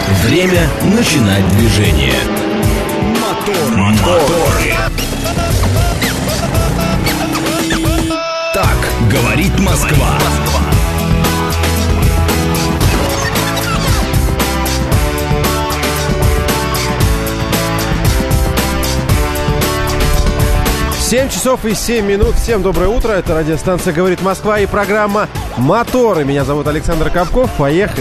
Время начинать движение. Моторы. Так говорит Москва. Семь часов и 7 минут. Всем доброе утро. Это радиостанция «Говорит Москва» и программа «Моторы». Меня зовут Александр Капков. Поехали.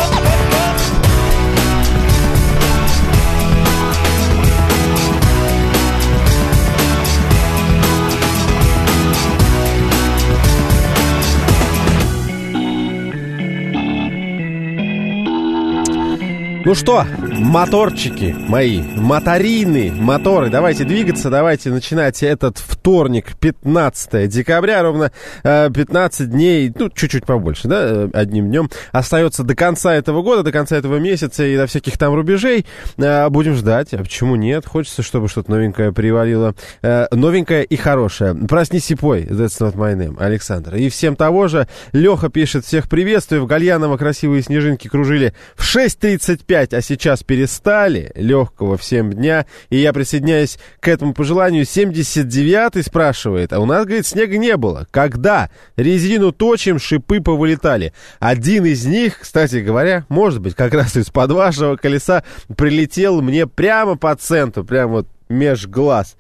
Ну что, моторчики мои, моторины, моторы, давайте двигаться, давайте начинать этот вторник, 15 декабря, ровно 15 дней, ну, чуть-чуть побольше, да, одним днем остается до конца этого года, до конца этого месяца и до всяких там рубежей. Будем ждать, а почему нет? Хочется, чтобы что-то новенькое привалило, новенькое и хорошее. Проснись и пой, that's not my name, Александр. И всем того же, Леха пишет, всех приветствую, в Гальяново красивые снежинки кружили в 6:35, а сейчас перестали. Легкого всем дня. И я присоединяюсь к этому пожеланию. 79-й спрашивает. А у нас, говорит, снега не было. Когда? Резину точим, шипы повылетали. Один из них, кстати говоря, может быть, как раз из-под вашего колеса прилетел мне прямо по центру. Прямо вот меж глаз.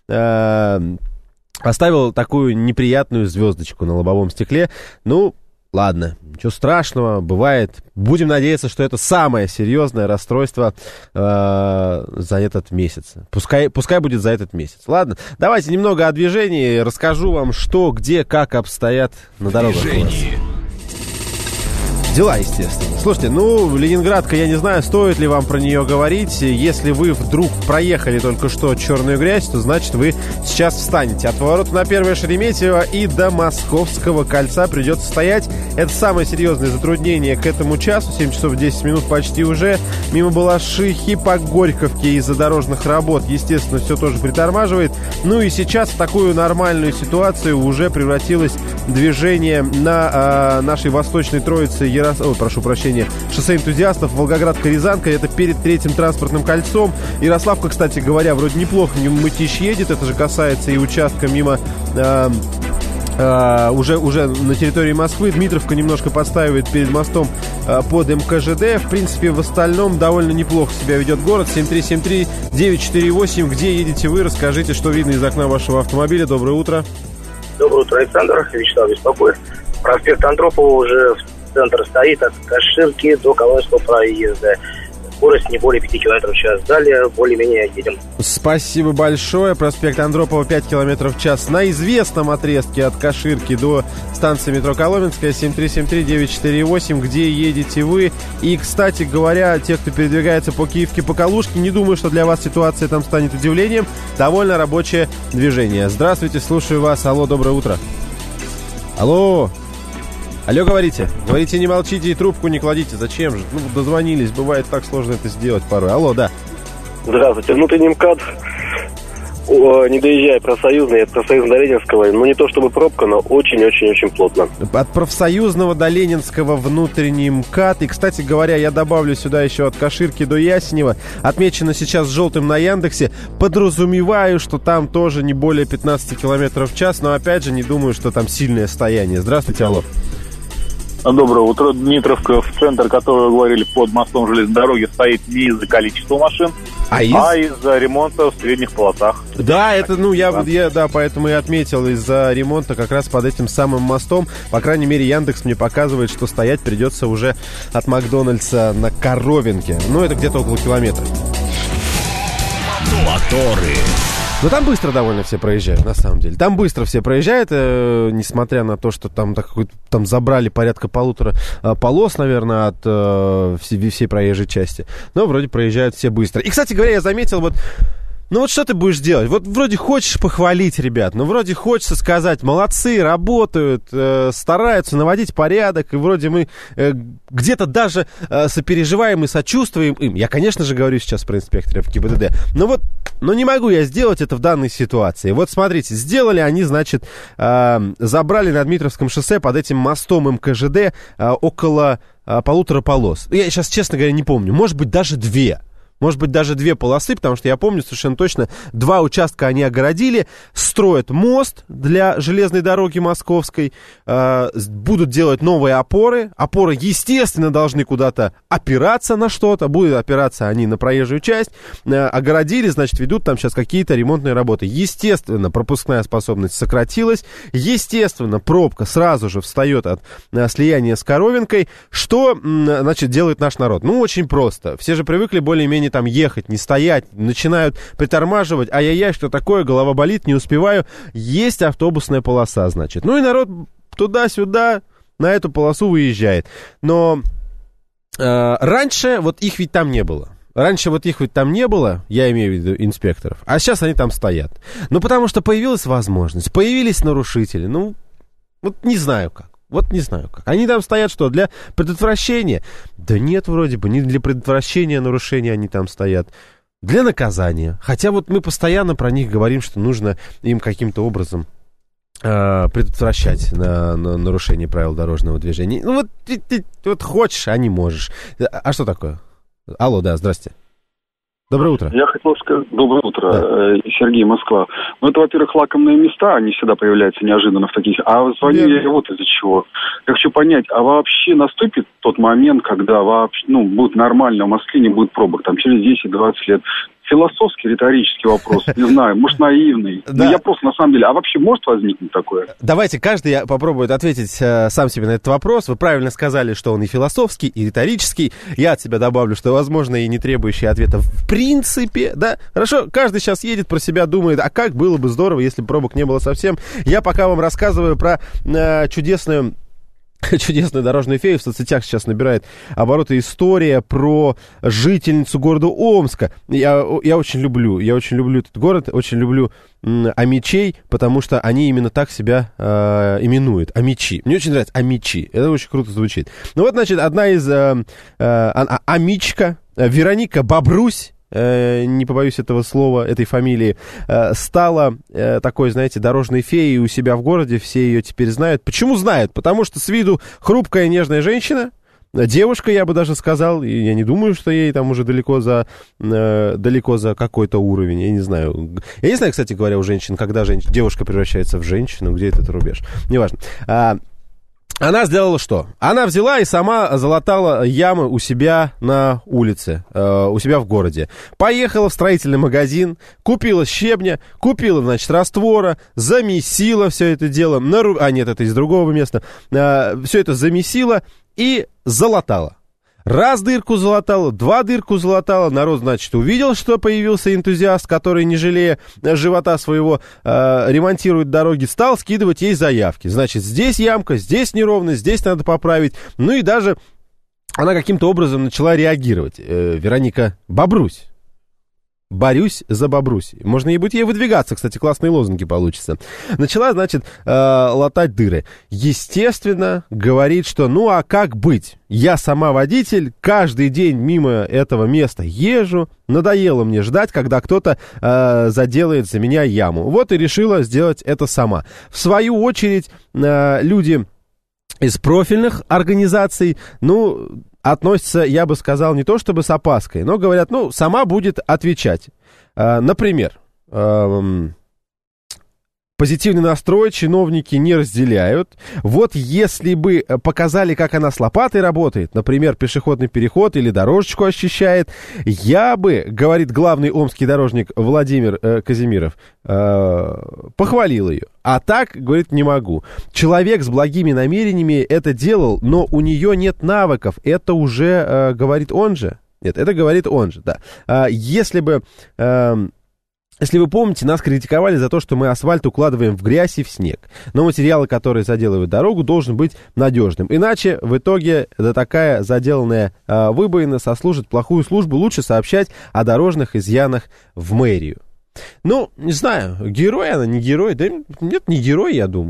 Оставил такую неприятную звездочку на лобовом стекле. Ну, ладно, ничего страшного, бывает. Будем надеяться, что это самое серьезное расстройство за этот месяц. Пускай будет за этот месяц. Ладно, давайте немного о движении. Расскажу вам, что, где, как обстоят на дорогах у вас. Дела, естественно. Слушайте, ну, Ленинградка, я не знаю, стоит ли вам про нее говорить. Если вы вдруг проехали только что черную грязь, то значит вы сейчас встанете. От поворота на Первое Шереметьево и до Московского кольца придется стоять. Это самое серьезное затруднение к этому часу. 7 часов 10 минут почти уже. Мимо Балашихи по Горьковке из-за дорожных работ. Естественно, все тоже притормаживает. Ну и сейчас в такую нормальную ситуацию уже превратилось движение на нашей восточной троице шоссе энтузиастов, Волгоградка, Рязанка. Это перед третьим транспортным кольцом. Ярославка, кстати говоря, вроде неплохо мытищ едет. Это же касается и участка мимо уже на территории Москвы. Дмитровка немножко подстаивает перед мостом под МКЖД. В принципе, в остальном довольно неплохо себя ведет город. 7373948. Где едете вы? Расскажите, что видно из окна вашего автомобиля. Доброе утро. Доброе утро, Александр. Вячеслав беспокоит. Проспект Андропова уже центр стоит от Каширки до Коломенского проезда. Скорость не более 5 км в час. Далее более-менее едем. Спасибо большое. Проспект Андропова 5 км в час. На известном отрезке от Каширки до станции метро Коломенская. 7373948. Где едете вы? И, кстати говоря, те, кто передвигается по Киевке, по Калужке, не думаю, что для вас ситуация там станет удивлением. Довольно рабочее движение. Здравствуйте, слушаю вас. Алло, доброе утро. Алло. Алло, говорите. Говорите, не молчите и трубку не кладите. Зачем же? Ну, дозвонились. Бывает так сложно это сделать порой. Алло, да. Здравствуйте. Внутренний МКАД, не доезжая Профсоюзный, от Профсоюзного до Ленинского, ну не то чтобы пробка, но очень-очень-очень плотно. От Профсоюзного до Ленинского внутренний МКАД. И, кстати говоря, я добавлю сюда еще от Каширки до Ясенева. Отмечено сейчас желтым на Яндексе. Подразумеваю, что там тоже не более 15 км в час. Но, опять же, не думаю, что там сильное стояние. Здравствуйте, алло. Доброе утро. Дмитровка, в центр, который вы говорили, под мостом железной дороги, стоит не из-за количества машин, а из-за ремонта в средних полосах. Да, это, ну, я поэтому и отметил, из-за ремонта как раз под этим самым мостом. По крайней мере, Яндекс мне показывает, что стоять придется уже от Макдональдса на Коровинке. Ну, это где-то около километра. Моторы. Но там быстро довольно все проезжают, на самом деле. Там быстро все проезжают, несмотря на то, что там забрали порядка 1,5 полос, наверное, от всей проезжей части. Но вроде проезжают все быстро. И, кстати говоря, я заметил, ну вот что ты будешь делать? Вот вроде хочешь похвалить ребят, но вроде хочется сказать, молодцы, работают, стараются наводить порядок, и вроде мы где-то даже сопереживаем и сочувствуем им. Я, конечно же, говорю сейчас про инспекторов ГИБДД, но не могу я сделать это в данной ситуации. Вот смотрите, сделали они, забрали на Дмитровском шоссе под этим мостом МКЖД около 1,5 полос. Я сейчас, честно говоря, не помню. Может быть, даже 2. Может быть, даже 2 полосы, потому что я помню совершенно точно, 2 участка они огородили, строят мост для железной дороги московской, будут делать новые опоры. Опоры, естественно, должны куда-то опираться на что-то, будут опираться они на проезжую часть. Огородили, значит, ведут там сейчас какие-то ремонтные работы. Естественно, пропускная способность сократилась. Естественно, пробка сразу же встает от слияния с Коровенкой. Что, значит, делает наш народ? Ну, очень просто. Все же привыкли более-менее там ехать, не стоять, начинают притормаживать, ай-яй-яй, что такое, голова болит, не успеваю. Есть автобусная полоса, значит. Ну и народ туда-сюда на эту полосу выезжает. Но раньше вот их ведь там не было. Раньше вот их ведь там не было, я имею в виду инспекторов, а сейчас они там стоят. Ну, потому что появилась возможность, появились нарушители, ну, вот не знаю как. Вот не знаю как. Они там стоят что, для предотвращения? Да нет, вроде бы, не для предотвращения нарушения они там стоят. Для наказания. Хотя вот мы постоянно про них говорим, что нужно им каким-то образом предотвращать на нарушение правил дорожного движения. Ну вот, вот хочешь, а не можешь. А что такое? Алло, да, здрасте. Доброе утро. Я хотел сказать... Доброе утро, да. Сергей, Москва. Ну, это, во-первых, лакомые места, они всегда появляются неожиданно в таких... А звоню я вот из-за чего. Я хочу понять, а вообще наступит тот момент, когда вообще, будет нормально, в Москве не будет пробок, там, через 10-20 лет? Философский, риторический вопрос, не знаю, может, наивный. Да. Я просто, на самом деле, а вообще может возникнуть такое? Давайте каждый попробует ответить сам себе на этот вопрос. Вы правильно сказали, что он и философский, и риторический. Я от себя добавлю, что, возможно, и не требующий ответа в принципе, да? Хорошо, каждый сейчас едет, про себя думает, а как было бы здорово, если бы пробок не было совсем. Я пока вам рассказываю про чудесную дорожную фею. В соцсетях сейчас набирает обороты история про жительницу города Омска. Я очень люблю этот город, очень люблю омичей, потому что они именно так себя именуют. Омичи. Мне очень нравится омичи. Это очень круто звучит. Ну вот, значит, одна из омичка, Вероника Бобрусь, не побоюсь этого слова, этой фамилии, стала такой, знаете, дорожной феей у себя в городе, все ее теперь знают. Почему знают? Потому что с виду хрупкая, нежная женщина, девушка, я бы даже сказал, и я не думаю, что ей там уже далеко за какой-то уровень, я не знаю. Я не знаю, кстати говоря, у женщин, когда девушка превращается в женщину, где этот рубеж, неважно. Она сделала что? Она взяла и сама залатала ямы у себя на улице, у себя в городе. Поехала в строительный магазин, купила щебня, купила, значит, раствора, замесила все это дело. Нет, это из другого места. Все это замесила и залатала. Раз дырку залатала, 2 дырку залатала. Народ, значит, увидел, что появился энтузиаст, который, не жалея живота своего, ремонтирует дороги, стал скидывать ей заявки. Значит, здесь ямка, здесь неровность, здесь надо поправить. Ну и даже она каким-то образом начала реагировать. Вероника Бобрусь. Борюсь за Бобрусь. Можно и будет ей выдвигаться, кстати, классные лозунги получатся. Начала, значит, латать дыры. Естественно, говорит, что ну а как быть? Я сама водитель, каждый день мимо этого места езжу. Надоело мне ждать, когда кто-то заделает за меня яму. Вот и решила сделать это сама. В свою очередь, люди из профильных организаций, относятся, я бы сказал, не то чтобы с опаской, но говорят, сама будет отвечать. Например, позитивный настрой чиновники не разделяют. Вот если бы показали, как она с лопатой работает, например, пешеходный переход или дорожечку очищает, я бы, говорит главный омский дорожник Владимир Казимиров, похвалил ее. А так, говорит, не могу. Человек с благими намерениями это делал, но у нее нет навыков. Это уже говорит он же. Нет, это говорит он же, да. Если вы помните, нас критиковали за то, что мы асфальт укладываем в грязь и в снег. Но материалы, которые заделывают дорогу, должен быть надежным. Иначе в итоге такая заделанная выбоина сослужит плохую службу. Лучше сообщать о дорожных изъянах в мэрию. Не знаю, герой она, не герой. Да нет, не герой, я думаю.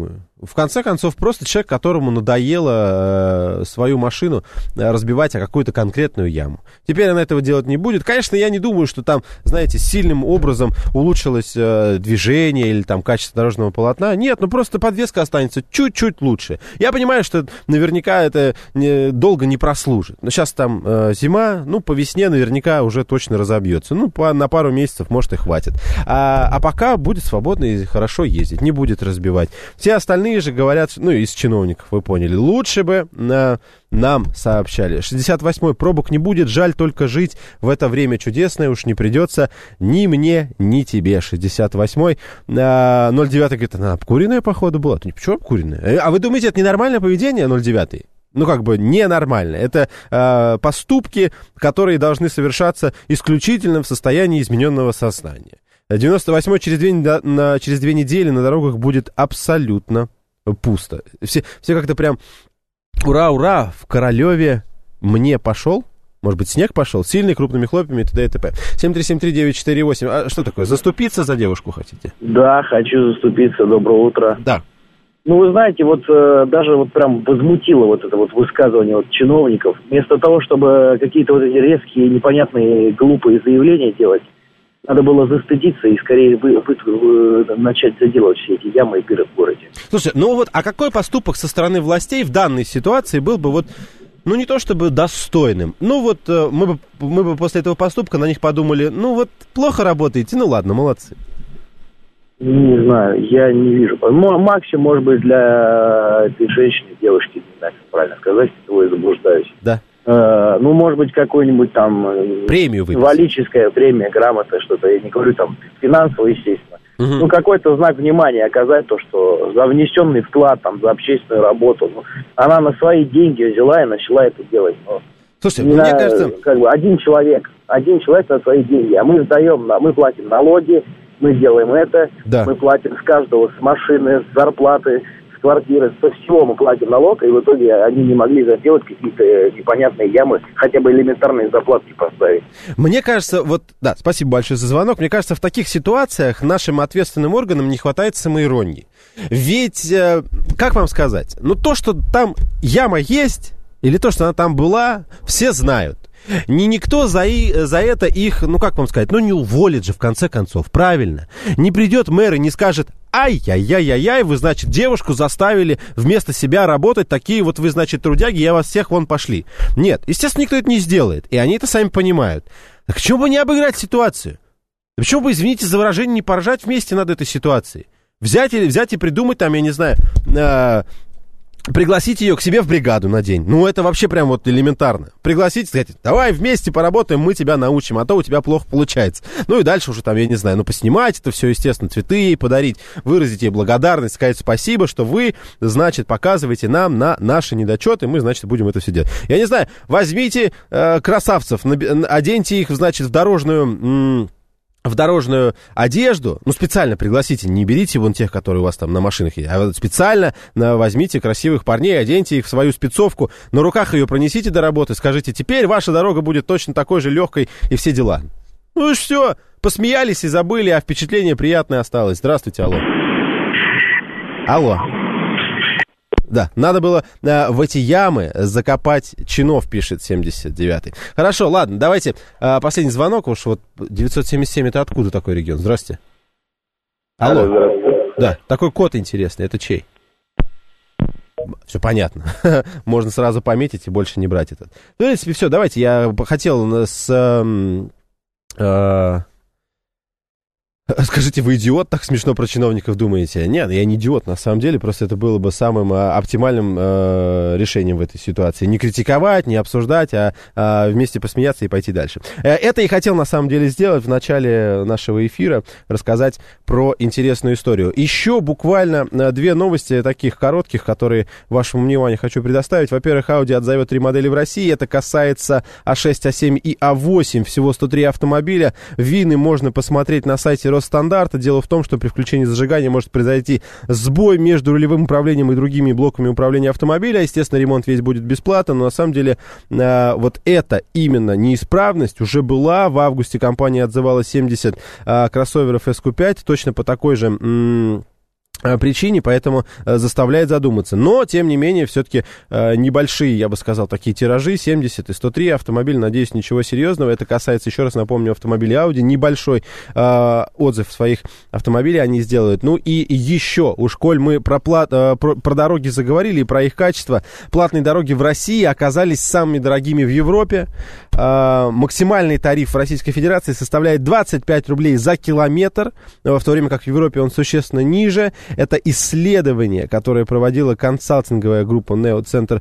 в конце концов, просто человек, которому надоело свою машину разбивать о какую-то конкретную яму. Теперь она этого делать не будет. Конечно, я не думаю, что там, знаете, сильным образом улучшилось движение или там качество дорожного полотна. Нет, ну просто подвеска останется чуть-чуть лучше. Я понимаю, что наверняка это долго не прослужит. Но сейчас там зима, ну, по весне наверняка уже точно разобьется. Ну, на пару месяцев, может, и хватит. А пока будет свободно и хорошо ездить, не будет разбивать. Все остальные же говорят, ну, из чиновников, вы поняли, лучше бы нам сообщали. 68-й, пробок не будет, жаль только жить в это время чудесное, уж не придется ни мне, ни тебе. 68-й, 09-й говорит, она обкуренная, походу, была. Почему обкуренная? А вы думаете, это ненормальное поведение, 09-й? Ну, как бы ненормально. Это поступки, которые должны совершаться исключительно в состоянии измененного сознания. 98-й, через 2 недели на дорогах будет абсолютно пусто. Все как-то прям ура-ура, в Королеве мне пошел. Может быть, снег пошел, сильный, крупными хлопьями, т.д. и т.п. 7373948. А что такое, заступиться за девушку хотите? Да, хочу заступиться. Доброе утро. Да. Ну, вы знаете, вот даже вот прям возмутило вот это вот высказывание вот чиновников. Вместо того, чтобы какие-то вот эти резкие, непонятные, глупые заявления делать, надо было застыдиться и скорее начать заделывать все эти ямы и пиры в городе. Слушай, ну вот, а какой поступок со стороны властей в данной ситуации был бы вот, ну не то чтобы достойным, ну вот мы бы после этого поступка на них подумали, ну вот плохо работаете, ну ладно, молодцы. Не знаю, я не вижу. Максимум, может быть, для этой женщины, девушки, не знаю, как правильно сказать, того я заблуждаюсь. Да. Ну, может быть, какую-нибудь там... Премию выписать. Символическая премия, грамота, что-то, я не говорю там финансово, естественно. Угу. Ну, какой-то знак внимания оказать, то, что за внесенный вклад, там, за общественную работу. Ну, она на свои деньги взяла и начала это делать. Ну, слушай, мне кажется... Как бы один человек на свои деньги, а мы сдаем, мы платим налоги, мы делаем это, да. Мы платим с каждого, с машины, с зарплаты, с квартиры, со всего мы платим налог, и в итоге они не могли заделать какие-то непонятные ямы, хотя бы элементарные заплатки поставить. Мне кажется, вот, да, спасибо большое за звонок, мне кажется, в таких ситуациях нашим ответственным органам не хватает самоиронии. Ведь, как вам сказать, ну то, что там яма есть, или то, что она там была, все знают. Никто за это их, ну как вам сказать, ну не уволит же в конце концов, правильно? Не придет мэр и не скажет, ай-яй-яй-яй-яй, вы, значит, девушку заставили вместо себя работать, такие вот вы, значит, трудяги, я вас всех вон пошли. Нет, естественно, никто это не сделает, и они это сами понимают. Так почему бы не обыграть ситуацию? Почему бы, извините за выражение, не поржать вместе над этой ситуацией? Взять и придумать там, я не знаю... Пригласить ее к себе в бригаду на день. Ну, это вообще прям вот элементарно. Пригласить, сказать, давай вместе поработаем, мы тебя научим, а то у тебя плохо получается. Ну, и дальше уже там, я не знаю, поснимать это все, естественно, цветы ей подарить, выразить ей благодарность, сказать спасибо, что вы, значит, показываете нам на наши недочеты, мы, значит, будем это все делать. Я не знаю, возьмите красавцев, оденьте их, значит, в дорожную одежду, ну, специально пригласите, не берите вон тех, которые у вас там на машинах есть, а вот специально возьмите красивых парней, оденьте их в свою спецовку, на руках ее пронесите до работы, скажите, теперь ваша дорога будет точно такой же легкой и все дела. Ну и все, посмеялись и забыли, а впечатление приятное осталось. Здравствуйте, алло. Алло. Да, надо было в эти ямы закопать чинов, пишет 79-й. Хорошо, ладно, давайте последний звонок. Уж вот 977 это откуда такой регион? Здравствуйте. Алло. Здравствуйте. Да, такой код интересный, это чей? Все понятно. Можно сразу пометить и больше не брать этот. В принципе, все, давайте. Я хотел Скажите, вы идиот? Так смешно про чиновников думаете? Нет, я не идиот, на самом деле, просто это было бы самым оптимальным решением в этой ситуации. Не критиковать, не обсуждать, а вместе посмеяться и пойти дальше. Это и хотел, на самом деле, сделать в начале нашего эфира, рассказать про интересную историю. Еще буквально 2 новости таких коротких, которые вашему вниманию хочу предоставить. Во-первых, Audi отзовет 3 модели в России. Это касается A6, A7 и A8. Всего 103 автомобиля. Вины можно посмотреть на сайте Росстандарта. Дело в том, что при включении зажигания может произойти сбой между рулевым управлением и другими блоками управления автомобиля. Естественно, ремонт весь будет бесплатно, но на самом деле вот эта именно неисправность уже была. В августе компания отзывала 70 кроссоверов SQ5 точно по такой же причине, поэтому заставляет задуматься. Но, тем не менее, все-таки небольшие, я бы сказал, такие тиражи, 70 и 103 автомобиля, надеюсь, ничего серьезного. Это касается, еще раз напомню, автомобилей Audi. Небольшой отзыв своих автомобилей они сделают. Ну и еще, уж коль мы про дороги заговорили и про их качество, платные дороги в России оказались самыми дорогими в Европе. Максимальный тариф в Российской Федерации составляет 25 рублей за километр, в то время как в Европе он существенно ниже. Это исследование, которое проводила консалтинговая группа Neo Центр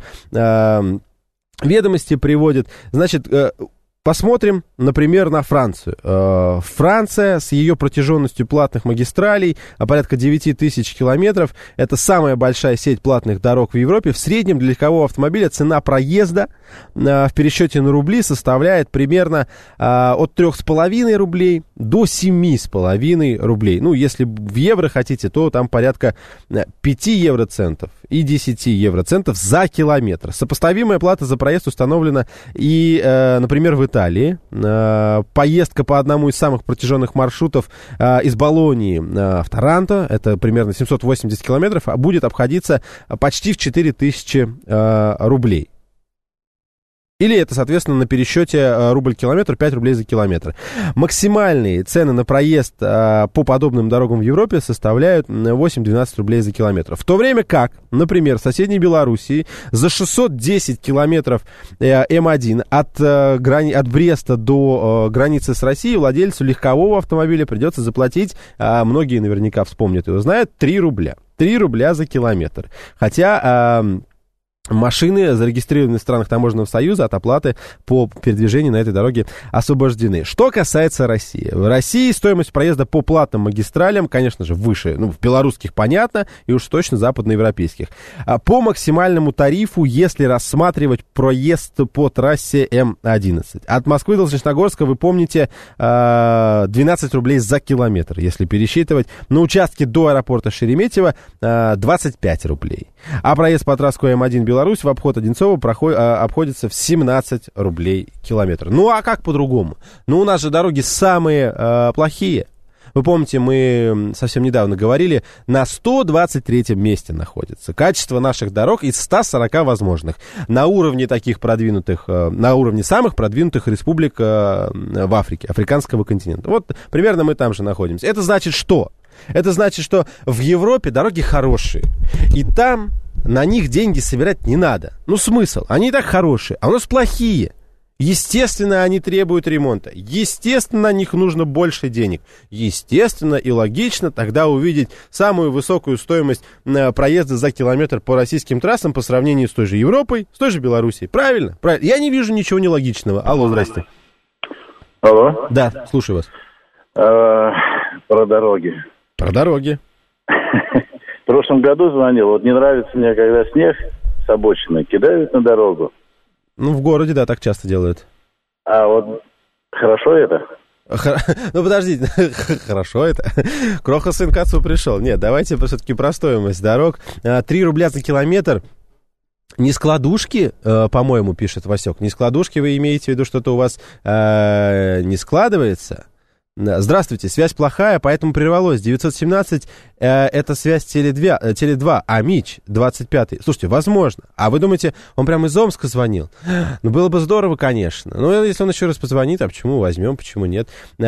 ведомости приводит. Значит, посмотрим, например, на Францию. Франция с ее протяженностью платных магистралей порядка 9 тысяч километров. Это самая большая сеть платных дорог в Европе. В среднем для легкового автомобиля цена проезда в пересчете на рубли составляет примерно от 3,5 рублей до 7,5 рублей. Ну, если в евро хотите, то там порядка 5 евроцентов и 10 евроцентов за километр. Сопоставимая плата за проезд установлена и, например, в Италии. Поездка по одному из самых протяженных маршрутов из Болонии в Таранто, это примерно 780 километров, будет обходиться почти в 4000 рублей. Или это, соответственно, на пересчете рубль-километр, 5 рублей за километр. Максимальные цены на проезд по подобным дорогам в Европе составляют 8-12 рублей за километр. В то время как, например, в соседней Белоруссии за 610 километров М1 от Бреста до границы с Россией владельцу легкового автомобиля придется заплатить, многие наверняка вспомнят и узнают, 3 рубля. 3 рубля за километр. Хотя... машины, зарегистрированные в странах Таможенного союза, от оплаты по передвижению на этой дороге освобождены. Что касается России. В России стоимость проезда по платным магистралям, конечно же, выше. Ну, в белорусских понятно, и уж точно западноевропейских. По максимальному тарифу, если рассматривать проезд по трассе М11. От Москвы до Солнечногорска, вы помните, 12 рублей за километр, если пересчитывать. На участке до аэропорта Шереметьево 25 рублей. А проезд по трассе М1 Беларусь в обход Одинцова обходится в 17 рублей километр. Ну, а как по-другому? Ну, у нас же дороги самые плохие. Вы помните, мы совсем недавно говорили, на 123-м месте находится качество наших дорог из 140 возможных. На уровне таких продвинутых, на уровне самых продвинутых республик в Африке, африканского континента. Вот примерно мы там же находимся. Это значит что? Это значит, что в Европе дороги хорошие. И там на них деньги собирать не надо. Ну, смысл? Они и так хорошие, а у нас плохие. Естественно, они требуют ремонта. Естественно, на них нужно больше денег. Естественно и логично тогда увидеть самую высокую стоимость проезда за километр по российским трассам по сравнению с той же Европой, с той же Белоруссией. Правильно? Правильно. Я не вижу ничего нелогичного. Алло, здрасте. Алло. Да, слушаю вас. Про дороги. Про дороги. В прошлом году звонил. Вот не нравится мне, когда снег с обочины кидают на дорогу. Ну, в городе, да, так часто делают. А вот хорошо это? Ну, подождите, хорошо это. Кроха сын к отцу пришел. Нет, давайте все-таки про стоимость дорог. 3 рубля за километр. Не складушки, по-моему, пишет Васек. Не складушки, вы имеете в виду, что-то у вас не складывается? Здравствуйте, связь плохая, поэтому прервалось. 917 это связь Теле2, а МИЧ 25. Слушайте, возможно. А вы думаете, он прямо из Омска звонил? Ну, было бы здорово, конечно. Ну, если он еще раз позвонит, а почему возьмем, почему нет?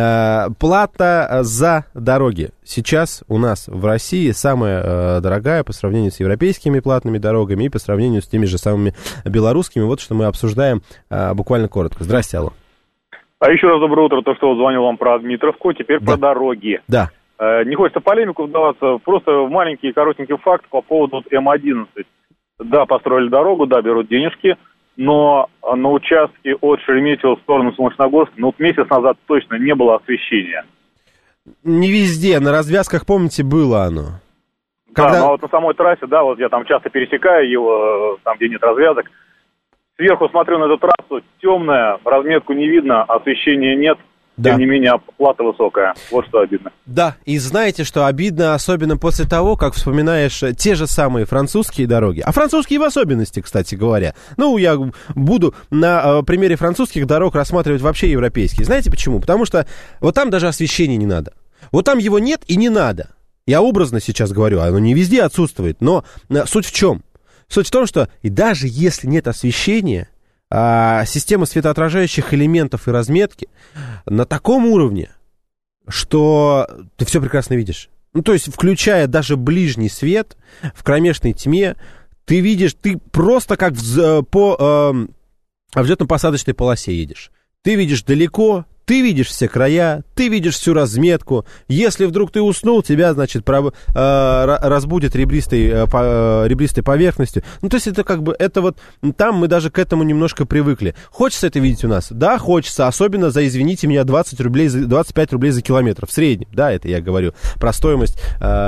Плата за дороги сейчас у нас в России самая дорогая по сравнению с европейскими платными дорогами и по сравнению с теми же самыми белорусскими. Вот что мы обсуждаем буквально коротко. Здрасте, алло. А еще раз доброе утро. То, что вот звонил вам про Дмитровку, теперь про дороги. Да. Не хочется в полемику вдаваться, просто маленький коротенький факт по поводу М11. Да, построили дорогу, да, берут денежки, но на участке от Шереметьево в сторону Солнечногорска, ну, вот месяц назад точно не было освещения. Не везде, на развязках, помните, было оно. Да, но вот на самой трассе, да, вот я там часто пересекаю его, там, где нет развязок. Сверху смотрю на эту трассу, темная, разметку не видно, освещения нет. Да. Тем не менее, оплата высокая. Вот что обидно. Да, и знаете, что обидно, особенно после того, как вспоминаешь те же самые французские дороги. А французские в особенности, кстати говоря. Ну, я буду на примере французских дорог рассматривать вообще европейские. Знаете почему? Потому что вот там даже освещения не надо. Вот там его нет и не надо. Я образно сейчас говорю, оно не везде отсутствует, но суть в чем? Суть в том, что и даже если нет освещения, система светоотражающих элементов и разметки на таком уровне, что ты все прекрасно видишь. Ну, то есть, включая даже ближний свет в кромешной тьме, ты видишь, ты просто как по взлетно-посадочной полосе едешь. Ты видишь далеко, ты видишь все края, ты видишь всю разметку. Если вдруг ты уснул, тебя, значит, разбудит ребристой поверхностью. Ну, то есть, это как бы, это вот, там мы даже к этому немножко привыкли. Хочется это видеть у нас? Да, хочется, особенно за, извините меня, 25 рублей за километр в среднем. Да, это я говорю про стоимость.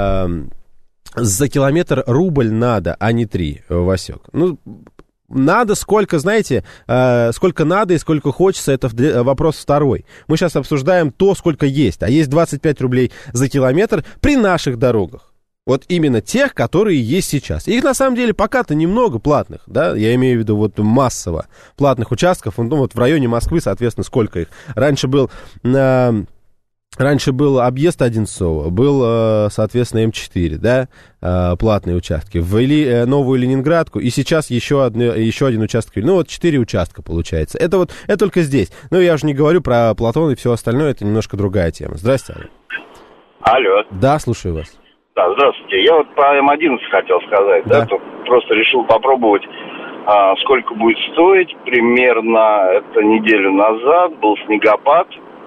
За километр рубль надо, а не 3, Васек. Ну, надо сколько, знаете, сколько надо и сколько хочется, это вопрос второй. Мы сейчас обсуждаем то, сколько есть. А есть 25 рублей за километр при наших дорогах. Вот именно тех, которые есть сейчас. Их, на самом деле, пока-то немного платных, да, я имею в виду вот массово платных участков. Ну, вот в районе Москвы, соответственно, сколько их. Раньше был объезд Одинцово, был, соответственно, М4, да, платные участки. Ввели новую Ленинградку, и сейчас еще один участок. Ну, вот 4 участка получается. Это только здесь. Ну, я же не говорю про Платон и все остальное, это немножко другая тема. Здрасте, Олег. Алло. Да, слушаю вас. Да, здравствуйте. Я вот про М11 хотел сказать, да, тут просто решил попробовать, сколько будет стоить. Примерно это неделю назад был снегопад.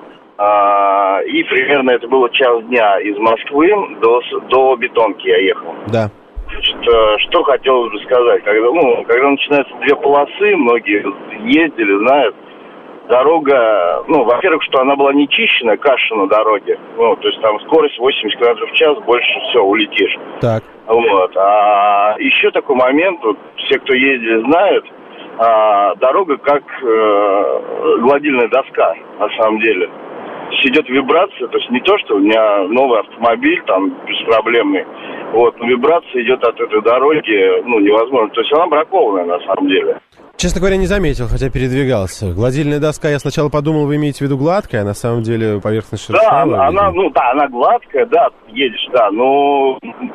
И примерно это было час дня из Москвы до Бетонки я ехал. Да. Что хотелось бы сказать. Когда начинаются 2 полосы, многие ездили, знают, дорога, во-первых, что она была не чищена, каша на дороге. То есть там скорость 80 км в час, больше все, улетишь. Так. Вот. А еще такой момент, вот все, кто ездили, знают, дорога как гладильная доска, на самом деле. Идет вибрация, то есть не то, что у меня новый автомобиль, там, беспроблемный, вот, но вибрация идет от этой дороги, невозможно. То есть она бракованная, на самом деле. Честно говоря, не заметил, хотя передвигался. Гладильная доска, я сначала подумал, вы имеете в виду гладкая, а на самом деле поверхность шершавая. Да, она гладкая, да, едешь, да, но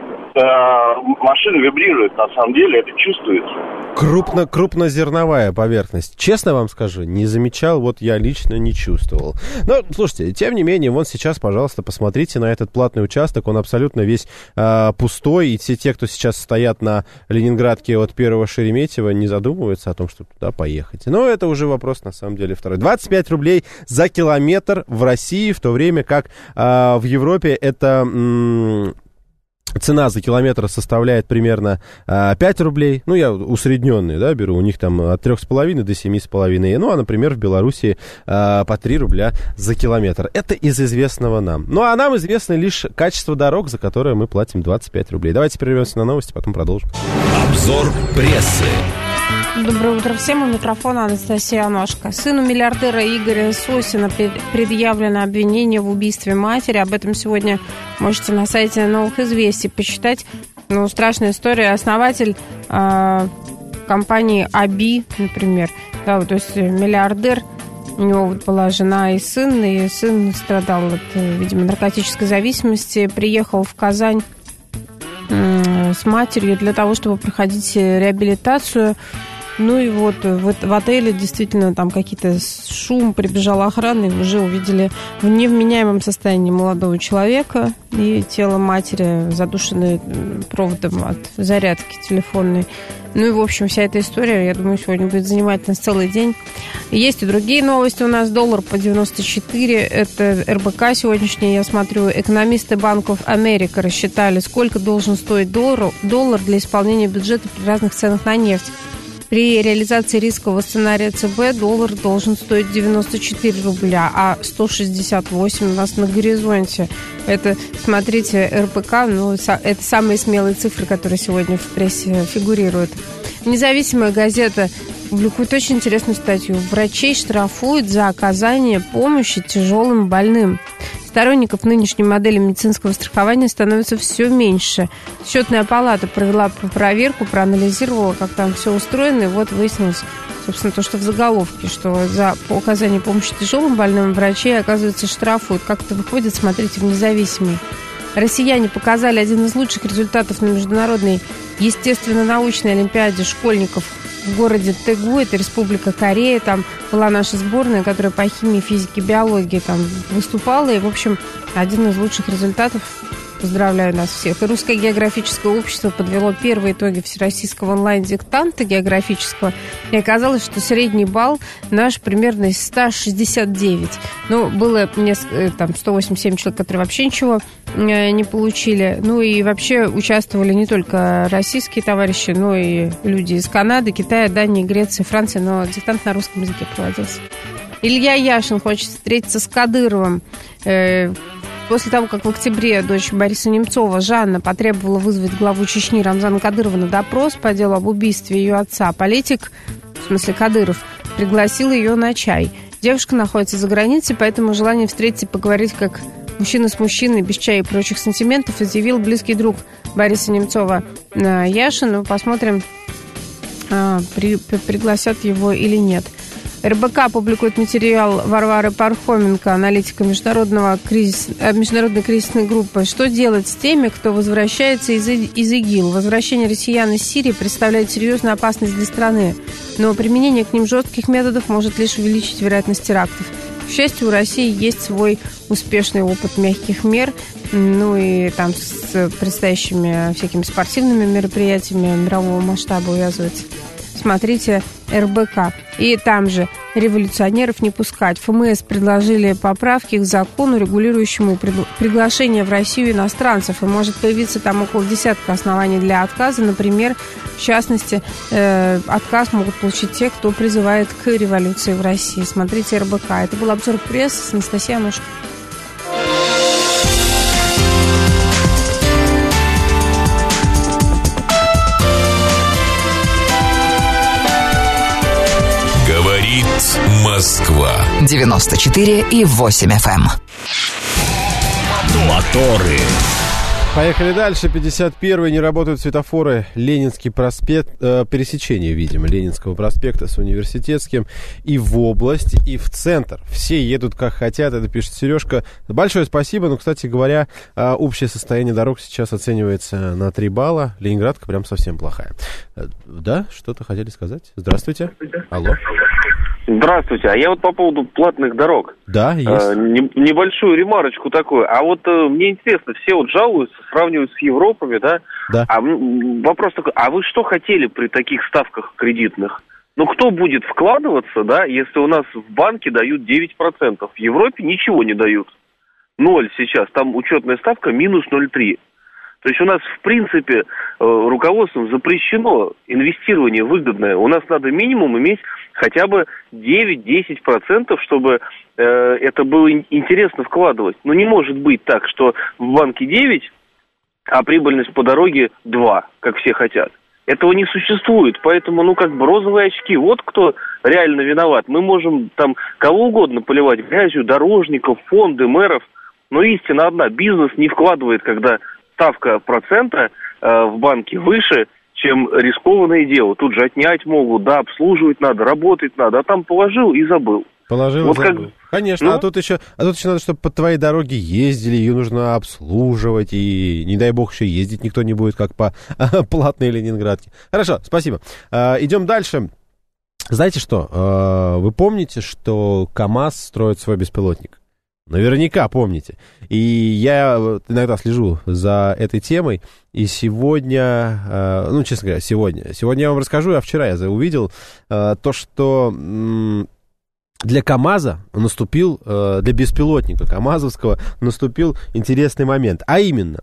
машина вибрирует, на самом деле, это чувствуется. Крупнозерновая поверхность. Честно вам скажу, не замечал, вот я лично не чувствовал. Но, слушайте, тем не менее, вон сейчас, пожалуйста, посмотрите на этот платный участок, он абсолютно весь пустой, и все те, кто сейчас стоят на Ленинградке от Первого Шереметьево, не задумываются о том, чтобы туда поехать. Но это уже вопрос, на самом деле, второй. 25 рублей за километр в России, в то время как в Европе это... Цена за километр составляет примерно 5 рублей. Ну, я усредненные, да, беру. У них там от 3,5 до 7,5. Ну, а, например, в Беларуси по 3 рубля за километр. Это из известного нам. Ну, а нам известно лишь качество дорог, за которое мы платим 25 рублей. Давайте прервемся на новости, потом продолжим. Обзор прессы. Доброе утро всем. У микрофона Анастасия Аношко. Сыну миллиардера Игоря Сосина предъявлено обвинение в убийстве матери. Об этом сегодня можете на сайте «Новых известий» почитать. Страшная история. Основатель компании АБИ, например. Да, то есть миллиардер. У него была жена и сын страдал от, видимо, наркотической зависимости. Приехал в Казань с матерью для того, чтобы проходить реабилитацию. Ну и вот в отеле действительно там какие-то шум, прибежала охрана, и уже увидели в невменяемом состоянии молодого человека и тело матери, задушенное проводом от зарядки телефонной. Ну и, в общем, вся эта история, я думаю, сегодня будет занимать нас целый день. Есть и другие новости у нас. Доллар по 94. Это РБК сегодняшний, я смотрю. Экономисты Bank of America рассчитали, сколько должен стоить доллар для исполнения бюджета при разных ценах на нефть. При реализации рискового сценария ЦБ доллар должен стоить 94 рубля, а 168 у нас на горизонте. Это, смотрите, РБК, это самые смелые цифры, которые сегодня в прессе фигурируют. Независимая газета публикует очень интересную статью. Врачей штрафуют за оказание помощи тяжелым больным. Сторонников нынешней модели медицинского страхования становится все меньше. Счетная палата провела проверку, проанализировала, как там все устроено, и вот выяснилось, собственно, то, что в заголовке, что за оказание помощи тяжелым больным врачей, оказывается, штрафуют. Как это выходит, смотрите в «Независимый». Россияне показали один из лучших результатов на международной естественно-научной олимпиаде школьников в городе Тэгу, это Республика Корея. Там была наша сборная, которая по химии, физике, биологии там выступала. И, в общем, один из лучших результатов. Поздравляю нас всех. И Русское географическое общество подвело первые итоги всероссийского онлайн-диктанта географического. И оказалось, что средний балл наш примерно из 169. Ну, было там 187 человек, которые вообще ничего не получили. Ну, и вообще участвовали не только российские товарищи, но и люди из Канады, Китая, Дании, Греции, Франции. Но диктант на русском языке проводился. Илья Яшин хочет встретиться с Кадыровым. После того, как в октябре дочь Бориса Немцова Жанна потребовала вызвать главу Чечни Рамзана Кадырова на допрос по делу об убийстве ее отца, политик, в смысле Кадыров, пригласил ее на чай. Девушка находится за границей, поэтому желание встретиться и поговорить как мужчина с мужчиной, без чая и прочих сантиментов, изъявил близкий друг Бориса Немцова Яшин. Посмотрим, пригласят его или нет. РБК публикует материал Варвары Пархоменко, аналитика международной кризисной группы. Что делать с теми, кто возвращается из ИГИЛ? Возвращение россиян из Сирии представляет серьезную опасность для страны, но применение к ним жестких методов может лишь увеличить вероятность терактов. К счастью, у России есть свой успешный опыт мягких мер, ну и там с предстоящими всякими спортивными мероприятиями мирового масштаба увязывается. Смотрите РБК. И там же революционеров не пускать. ФМС предложили поправки к закону, регулирующему приглашение в Россию иностранцев. И может появиться там около десятка оснований для отказа. Например, в частности, отказ могут получить те, кто призывает к революции в России. Смотрите РБК. Это был обзор прессы с Анастасией Анушко. Москва 94,8 FM. Моторы. Поехали дальше. 51-й. Не работают светофоры. Ленинский проспект, пересечение, видимо, Ленинского проспекта с Университетским. И в область, и в центр. Все едут как хотят. Это пишет Сережка. Большое спасибо. Но, кстати говоря, общее состояние дорог сейчас оценивается на 3 балла. Ленинградка прям совсем плохая. Да? Что-то хотели сказать? Здравствуйте. Алло. Здравствуйте. А я вот по поводу платных дорог. Да, есть. Небольшую ремарочку такую. А вот мне интересно, все вот жалуются, сравнивают с Европами, да? Да. А вопрос такой, а вы что хотели при таких ставках кредитных? Ну, кто будет вкладываться, да, если у нас в банке дают 9%? В Европе ничего не дают. 0 сейчас. Там учетная ставка минус 0,3. То есть у нас, в принципе, руководством запрещено инвестирование выгодное. У нас надо минимум иметь хотя бы 9-10%, чтобы это было интересно вкладывать. Но не может быть так, что в банке 9, а прибыльность по дороге 2, как все хотят. Этого не существует, поэтому, розовые очки. Вот кто реально виноват. Мы можем там кого угодно поливать грязью, дорожников, фонды, мэров. Но истина одна. Бизнес не вкладывает, когда ставка процента в банке выше, чем рискованное дело. Тут же отнять могут, да, обслуживать надо, работать надо, а там положил и забыл. Положил вот и забыл. Конечно, а тут еще надо, чтобы по твоей дороге ездили, ее нужно обслуживать, и, не дай бог, еще ездить никто не будет, как по платной Ленинградке. Хорошо, спасибо. Идем дальше. Знаете что? Вы помните, что КАМАЗ строит свой беспилотник? Наверняка помните. И я иногда слежу за этой темой. И сегодня, честно говоря, сегодня я вам расскажу, а вчера я увидел то, что для КАМАЗа наступил, для беспилотника КАМАЗовского наступил интересный момент. А именно,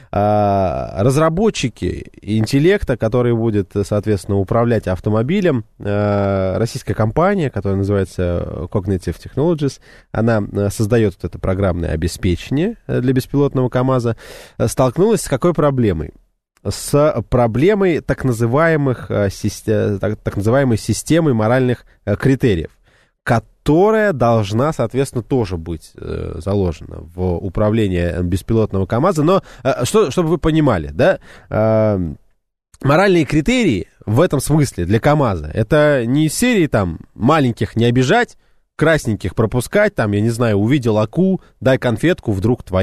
разработчики интеллекта, который будет, соответственно, управлять автомобилем, российская компания, которая называется Cognitive Technologies, она создает вот это программное обеспечение для беспилотного КАМАЗа, столкнулась с какой проблемой? С проблемой так называемой системы моральных критериев, которая должна, соответственно, тоже быть заложена в управление беспилотного КАМАЗа. Но, чтобы вы понимали, да, моральные критерии в этом смысле для КАМАЗа, это не из серии там маленьких не обижать, красненьких пропускать, там, я не знаю, увидел аку, дай конфетку, вдруг твоя,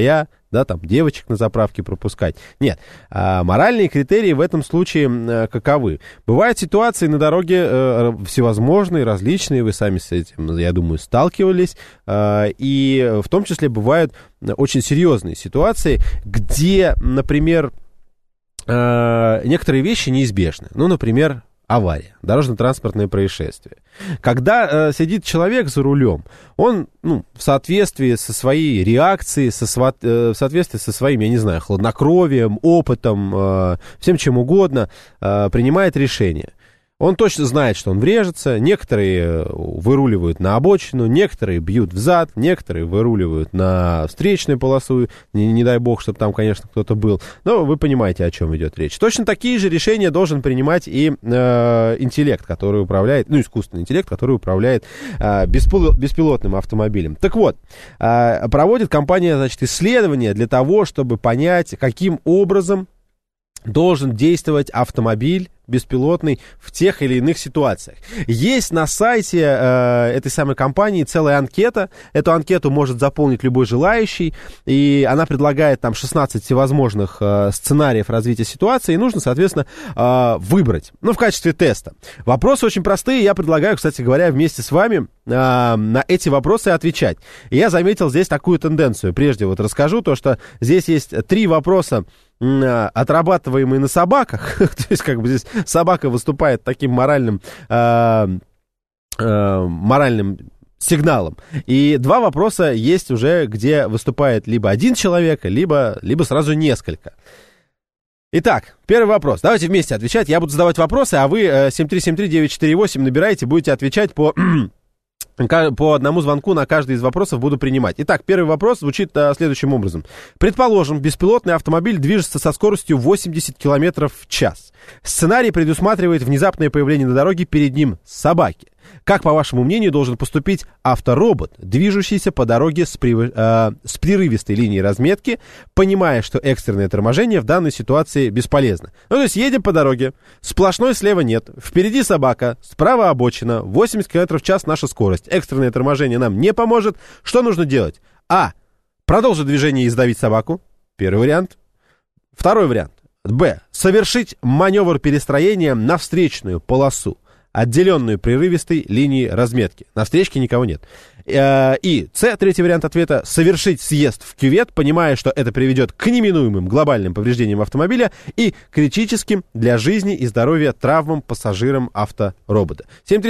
да, там, девочек на заправке пропускать. Нет, моральные критерии в этом случае каковы? Бывают ситуации на дороге всевозможные, различные, вы сами с этим, я думаю, сталкивались, и в том числе бывают очень серьезные ситуации, где, например, некоторые вещи неизбежны. Ну, например, авария, дорожно-транспортное происшествие. Когда сидит человек за рулем, он, в соответствии со своей реакцией, в соответствии со своим, я не знаю, хладнокровием, опытом, всем чем угодно, принимает решение. Он точно знает, что он врежется, некоторые выруливают на обочину, некоторые бьют взад, некоторые выруливают на встречную полосу, не дай бог, чтобы там, конечно, кто-то был. Но вы понимаете, о чем идет речь. Точно такие же решения должен принимать и интеллект, который управляет, искусственный интеллект, который управляет беспилотным автомобилем. Так вот, проводит компания, значит, исследования для того, чтобы понять, каким образом должен действовать автомобиль беспилотный в тех или иных ситуациях. Есть на сайте этой самой компании целая анкета. Эту анкету может заполнить любой желающий, и она предлагает там 16 всевозможных сценариев развития ситуации, и нужно, соответственно, выбрать, в качестве теста. Вопросы очень простые, я предлагаю, кстати говоря, вместе с вами на эти вопросы отвечать. И я заметил здесь такую тенденцию. Прежде расскажу то, что здесь есть 3 вопроса, отрабатываемые на собаках, то есть здесь собака выступает таким моральным сигналом. И 2 вопроса есть уже, где выступает либо один человек, либо сразу несколько. Итак, первый вопрос. Давайте вместе отвечать. Я буду задавать вопросы, а вы 7373948 набираете, будете отвечать по одному звонку на каждый из вопросов буду принимать. Итак, первый вопрос звучит следующим образом. Предположим, беспилотный автомобиль движется со скоростью 80 км в час. Сценарий предусматривает внезапное появление на дороге перед ним собаки. Как, по вашему мнению, должен поступить авторобот, движущийся по дороге с прерывистой линией разметки, понимая, что экстренное торможение в данной ситуации бесполезно? То есть едем по дороге, сплошной слева нет, впереди собака, справа обочина, 80 км в час наша скорость. Экстренное торможение нам не поможет. Что нужно делать? А. Продолжить движение и сдавить собаку. Первый вариант. Второй вариант. Б. Совершить маневр перестроения на встречную полосу, отделенную прерывистой линией разметки. На встречке никого нет. И С, третий вариант ответа, совершить съезд в кювет, понимая, что это приведет к неминуемым глобальным повреждениям автомобиля и критическим для жизни и здоровья травмам пассажирам авторобота.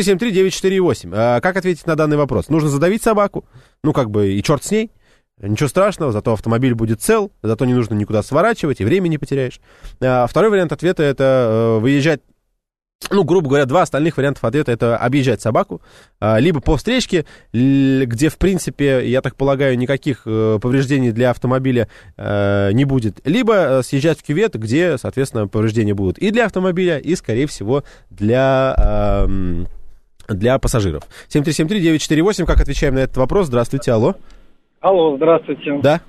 7373948. Как ответить на данный вопрос? Нужно задавить собаку, и черт с ней. Ничего страшного, зато автомобиль будет цел, зато не нужно никуда сворачивать, и время не потеряешь. Второй вариант ответа — это выезжать. Грубо говоря, 2 остальных вариантов ответа — это объезжать собаку, либо по встречке, где, в принципе, я так полагаю, никаких повреждений для автомобиля не будет, либо съезжать в кювет, где, соответственно, повреждения будут и для автомобиля, и, скорее всего, для пассажиров. 7373948, как отвечаем на этот вопрос? Здравствуйте, алло. Алло, здравствуйте. Да.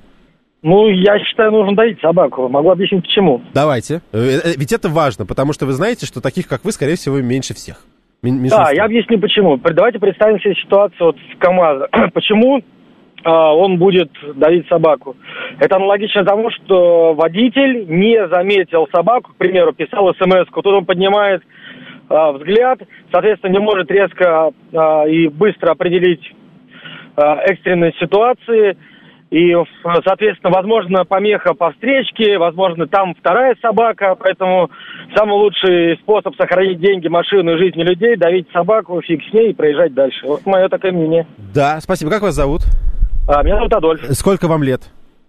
Я считаю, нужно давить собаку. Могу объяснить, почему. Давайте. Ведь это важно, потому что вы знаете, что таких, как вы, скорее всего, меньше всех. Да, я объясню, почему. Давайте представим себе ситуацию с КамАЗа. Почему он будет давить собаку? Это аналогично тому, что водитель не заметил собаку, к примеру, писал смс-ку, тут он поднимает взгляд, соответственно, не может резко и быстро определить экстренные ситуации. И, соответственно, возможно, помеха по встречке, возможно, там вторая собака, поэтому самый лучший способ сохранить деньги, машину и жизни людей — давить собаку, фиг с ней и проезжать дальше. Вот мое такое мнение. Да, спасибо. Как вас зовут? Меня зовут Адольф. Сколько вам лет?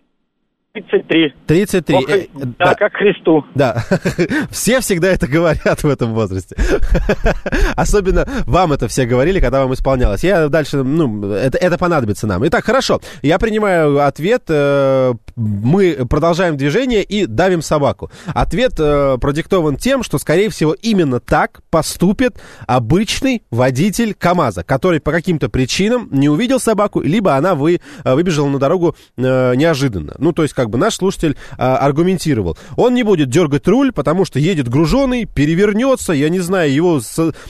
33. 33. Да, как Христу. Да, все всегда это говорят в этом возрасте. Особенно вам это все говорили, когда вам исполнялось. Я дальше, это понадобится нам. Итак, хорошо, я принимаю ответ. Мы продолжаем движение и давим собаку. Ответ продиктован тем, что, скорее всего, именно так поступит обычный водитель КамАЗа, который по каким-то причинам не увидел собаку, либо она выбежала на дорогу неожиданно. То есть, наш слушатель аргументировал. Он не будет дергать руль, потому что едет груженый, перевернется, я не знаю, его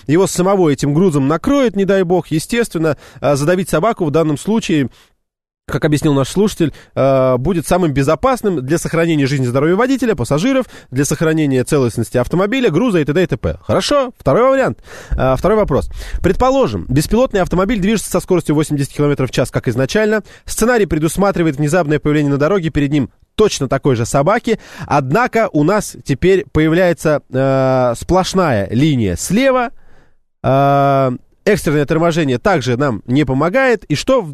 самого этим грузом накроет, не дай бог. Естественно, задавить собаку в данном случае как объяснил наш слушатель, будет самым безопасным для сохранения жизни и здоровья водителя, пассажиров, для сохранения целостности автомобиля, груза и т.д. и т.п. Хорошо? Второй вариант. Второй вопрос. Предположим, беспилотный автомобиль движется со скоростью 80 км в час, как изначально. Сценарий предусматривает внезапное появление на дороге, перед ним точно такой же собаки. Однако у нас теперь появляется сплошная линия слева. Экстренное торможение также нам не помогает. И что...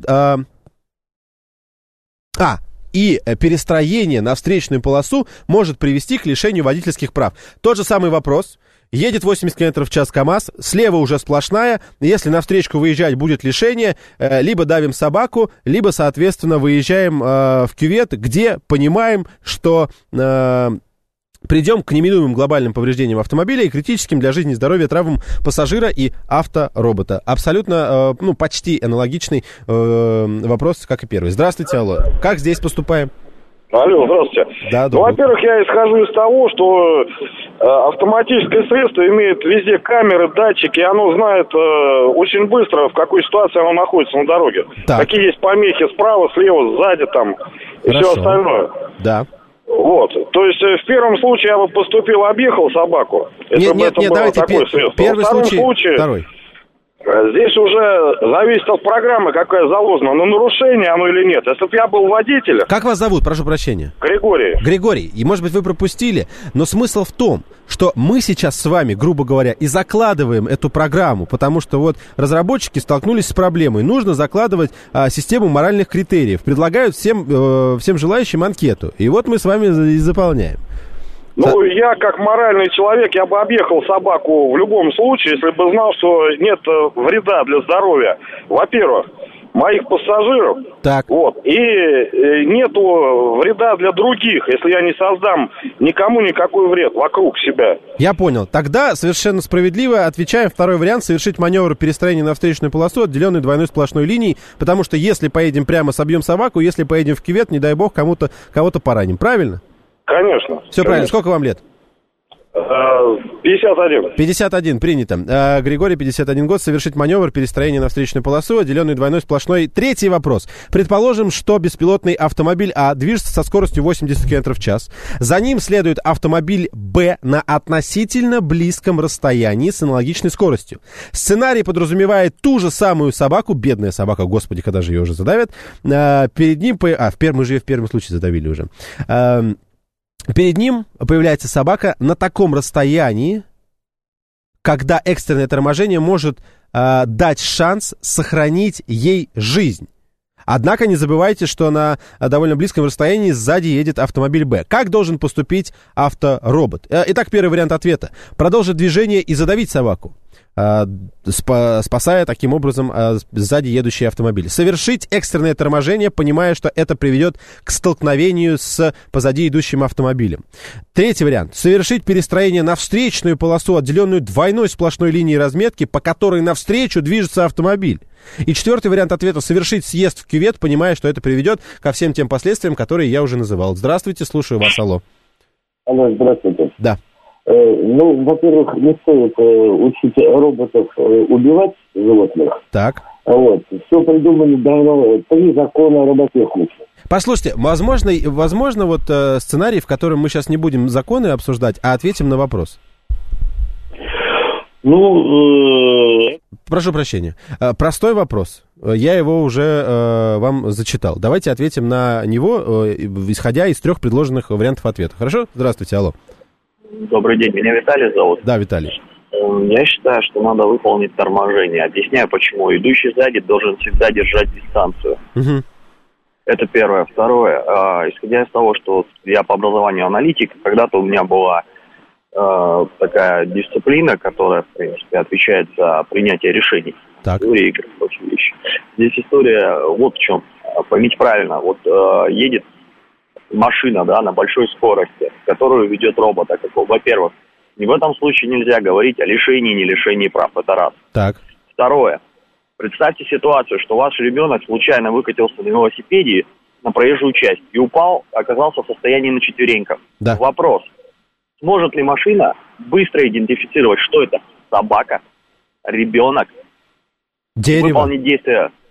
И перестроение на встречную полосу может привести к лишению водительских прав. Тот же самый вопрос. Едет 80 км в час КАМАЗ, слева уже сплошная. Если на встречку выезжать будет лишение, либо давим собаку, либо, соответственно, выезжаем в кювет, где понимаем, что... придем к неминуемым глобальным повреждениям автомобиля и критическим для жизни и здоровья травмам пассажира и авторобота. Абсолютно, почти аналогичный вопрос, как и первый. Здравствуйте, алло. Как здесь поступаем? Алло, здравствуйте. Да, во-первых, я исхожу из того, что автоматическое средство имеет везде камеры, датчики, и оно знает очень быстро, в какой ситуации оно находится на дороге. Так. Какие есть помехи справа, слева, сзади там и все остальное. Да. Вот, то есть в первом случае я бы поступил, объехал собаку. Нет, давайте первый случай, второй. Здесь уже зависит от программы, какая заложена, но нарушение оно или нет. Если бы я был водителем... Как вас зовут, прошу прощения? Григорий. И, может быть, вы пропустили, но смысл в том, что мы сейчас с вами, грубо говоря, и закладываем эту программу, потому что вот разработчики столкнулись с проблемой. Нужно закладывать систему моральных критериев. Предлагают всем желающим анкету. И вот мы с вами и заполняем. Я как моральный человек, я бы объехал собаку в любом случае, если бы знал, что нет вреда для здоровья. Во-первых, моих пассажиров. Так. Вот. И нету вреда для других, если я не создам никому никакой вред вокруг себя. Я понял. Тогда совершенно справедливо отвечаем второй вариант: совершить маневр перестроения на встречную полосу, отделенной двойной сплошной линией, потому что если поедем прямо, собьем собаку, если поедем в кювет, не дай бог, кого-то пораним. Правильно? Конечно. Все правильно. Сколько вам лет? 51. 51, принято. Григорий, 51 год, совершить маневр перестроения на встречную полосу, отделенную двойной сплошной. Третий вопрос. Предположим, что беспилотный автомобиль А движется со скоростью 80 км в час. За ним следует автомобиль Б на относительно близком расстоянии с аналогичной скоростью. Сценарий подразумевает ту же самую собаку, бедная собака, господи, когда же ее уже задавят. Перед ним... мы же ее в первом случае задавили уже. Перед ним появляется собака на таком расстоянии, когда экстренное торможение может дать шанс сохранить ей жизнь. Однако не забывайте, что на довольно близком расстоянии сзади едет автомобиль Б. Как должен поступить авторобот? Итак, первый вариант ответа. Продолжить движение и задавить собаку, спасая таким образом сзади едущий автомобиль. Совершить экстренное торможение, понимая, что это приведет к столкновению с позади идущим автомобилем. Третий вариант. Совершить перестроение на встречную полосу, отделенную двойной сплошной линией разметки, по которой навстречу движется автомобиль. И четвертый вариант ответа. Совершить съезд в кювет, понимая, что это приведет ко всем тем последствиям, которые я уже называл. Здравствуйте, слушаю вас, алло. Алло, здравствуйте. Да. Во-первых, не стоит учить роботов убивать животных. Так. Вот. Все придумали давно. 3 закона роботехники. Послушайте, возможно сценарий, в котором мы сейчас не будем законы обсуждать, а ответим на вопрос. Прошу прощения. Простой вопрос. Я его уже вам зачитал. Давайте ответим на него, исходя из 3 предложенных вариантов ответа. Хорошо? Здравствуйте, алло. Добрый день, меня Виталий зовут. Да, Виталий. Я считаю, что надо выполнить торможение. Объясняю, почему. Идущий сзади должен всегда держать дистанцию. Угу. Это первое. Второе. Исходя из того, что я по образованию аналитик, когда-то у меня была такая дисциплина, которая, в принципе, отвечает за принятие решений. Так. Теории игр и прочие вещи. Здесь история вот в чем. Поймите правильно. Едет машина, на большой скорости, которую ведет робот. Во-первых, в этом случае нельзя говорить о лишении, не лишении прав. Это раз. Так. Второе. Представьте ситуацию, что ваш ребенок случайно выкатился на велосипеде на проезжую часть и упал, оказался в состоянии на четвереньках. Да. Вопрос. Сможет ли машина быстро идентифицировать, что это? Собака? Ребенок? Дерево. Выполнить действия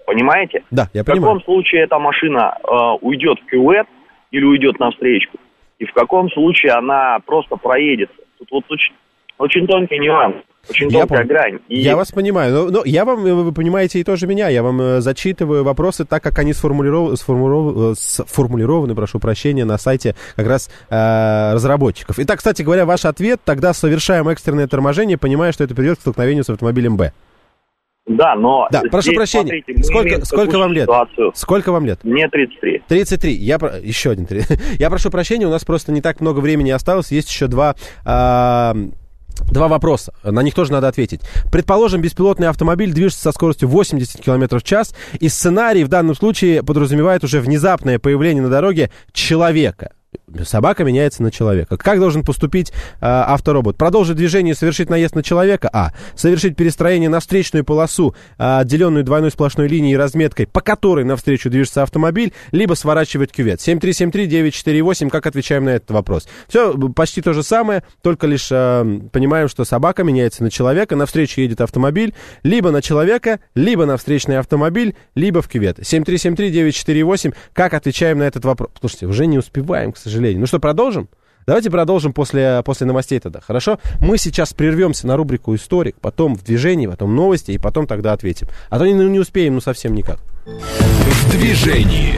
Понимаете? Да, я понимаю. В каком случае эта машина уйдет в кювет или уйдет навстречу, и в каком случае она просто проедется. Тут вот очень тонкий нюанс. Очень тонкая грань. Я вас понимаю. Но я вам, вы понимаете и тоже меня. Я вам зачитываю вопросы так, как они сформулированы, прошу прощения, на сайте как раз разработчиков. Итак, кстати говоря, ваш ответ: тогда совершаем экстренное торможение, понимая, что это приведет к столкновению с автомобилем Б. Да, но... Да, прошу прощения. Смотрите, сколько вам лет? Ситуацию. Сколько вам лет? Мне 33. 33. Еще один 3. Я прошу прощения, у нас просто не так много времени осталось. Есть еще два вопроса, на них тоже надо ответить. Предположим, беспилотный автомобиль движется со скоростью 80 км в час, и сценарий в данном случае подразумевает уже внезапное появление на дороге человека. Собака меняется на человека. Как должен поступить авторобот? Продолжить движение и совершить наезд на человека? А. Совершить перестроение на встречную полосу, отделенную двойной сплошной линией и разметкой, по которой навстречу движется автомобиль, либо сворачивать кювет. 7373948. Как отвечаем на этот вопрос? Все почти то же самое, только лишь понимаем, что собака меняется на человека, навстречу едет автомобиль, либо на человека, либо на встречный автомобиль, либо в кювет. 7373948. Как отвечаем на этот вопрос? Слушайте, уже не успеваем, к сожалению. Ну что, продолжим? Давайте продолжим после новостей тогда, хорошо? Мы сейчас прервемся на рубрику «Историк», потом в движении, потом новости, и потом тогда ответим. А то не успеем, совсем никак. В движении.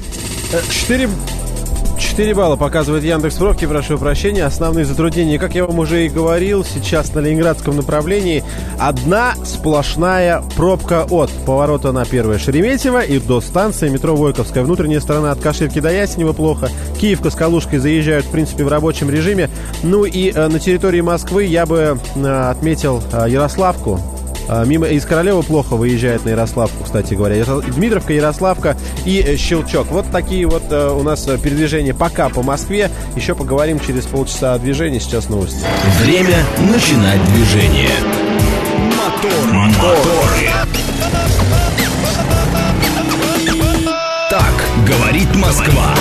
4 балла показывает Яндекс.Пробки, прошу прощения. Основные затруднения, как я вам уже и говорил, сейчас на ленинградском направлении одна сплошная пробка от поворота на 1 Шереметьево и до станции метро Войковская. Внутренняя сторона от Каширки до Ясенева плохо. Киевка с Калужкой заезжают, в принципе, в рабочем режиме. Ну и на территории Москвы я бы отметил Ярославку. Мимо из Королева плохо выезжает на Ярославку, кстати говоря. Дмитровка, Ярославка и Щелчок. Вот такие вот у нас передвижения пока по Москве. Еще поговорим через полчаса о движении. Сейчас новости. Время начинать движение. Моторы. Так говорит Москва.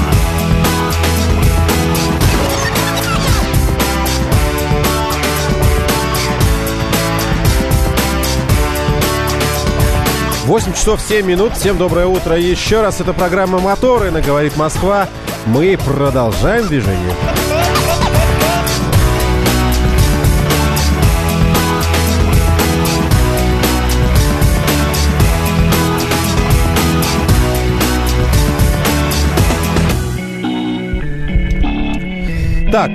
8 часов 7 минут. Всем доброе утро еще раз. Это программа «Моторы» на «Говорит Москва». Мы продолжаем движение. Так,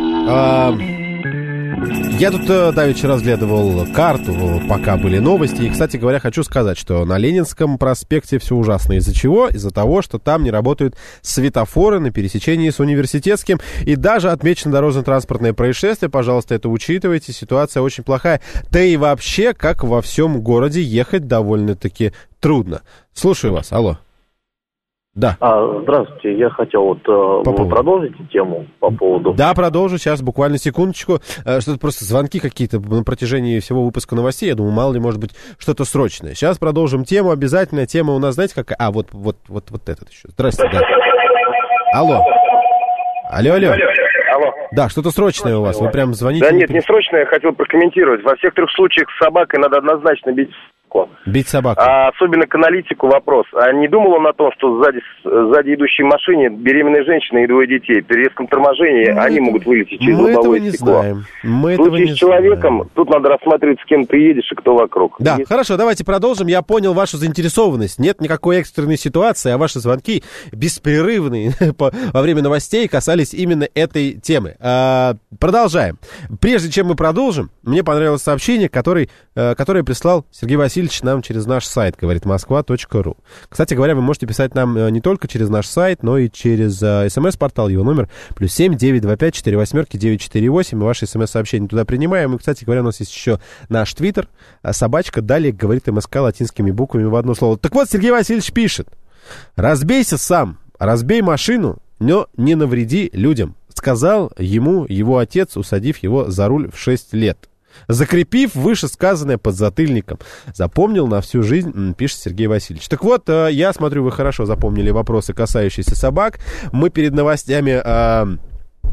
я тут давеча разглядывал карту, пока были новости. И, кстати говоря, хочу сказать, что на Ленинском проспекте все ужасно. Из-за чего? Из-за того, что там не работают светофоры на пересечении с Университетским. И даже отмечено дорожно-транспортное происшествие. Пожалуйста, это учитывайте. Ситуация очень плохая. Да и вообще, как во всем городе, ехать довольно-таки трудно. Слушаю вас. Алло. Да. Здравствуйте, я хотел вы продолжите тему по поводу... Да, продолжу, сейчас, буквально секундочку. Что-то просто звонки какие-то на протяжении всего выпуска новостей. Я думаю, мало ли, может быть, что-то срочное. Сейчас продолжим тему, обязательная тема у нас, знаете, какая? Вот этот еще. Здравствуйте, да. Алло. Алло. Да, что-то срочное у вас, вы прям звоните. Да нет, не срочное, я хотел прокомментировать. Во всех 3 случаях с собакой надо однозначно бить собаку. Бить собаку. Особенно к аналитику вопрос. А не думал он о том, что сзади идущей машине беременная женщина и 2 детей? При резком торможении они могут вылететь через лобовое стекло. В случае с человеком тут надо рассматривать, с кем ты едешь и кто вокруг. Да, хорошо, давайте продолжим. Я понял вашу заинтересованность. Нет никакой экстренной ситуации, а ваши звонки беспрерывные во время новостей касались именно этой темы. Продолжаем. Прежде чем мы продолжим, мне понравилось сообщение, которое прислал Сергей Васильевич нам через наш сайт, говорит москва.ру. Кстати говоря, вы можете писать нам не только через наш сайт, но и через смс-портал. Его номер +7 925 48 948. Мы ваши смс-сообщения туда принимаем. И, кстати говоря, у нас есть еще наш твиттер. Собачка далее говорит МСК латинскими буквами в одно слово. Так вот, Сергей Васильевич пишет: разбейся сам, разбей машину, но не навреди людям, сказал ему его отец, усадив его за руль в 6 лет. Закрепив вышесказанное подзатыльником. Запомнил на всю жизнь, пишет Сергей Васильевич. Так вот, я смотрю, вы хорошо запомнили вопросы, касающиеся собак. Мы перед новостями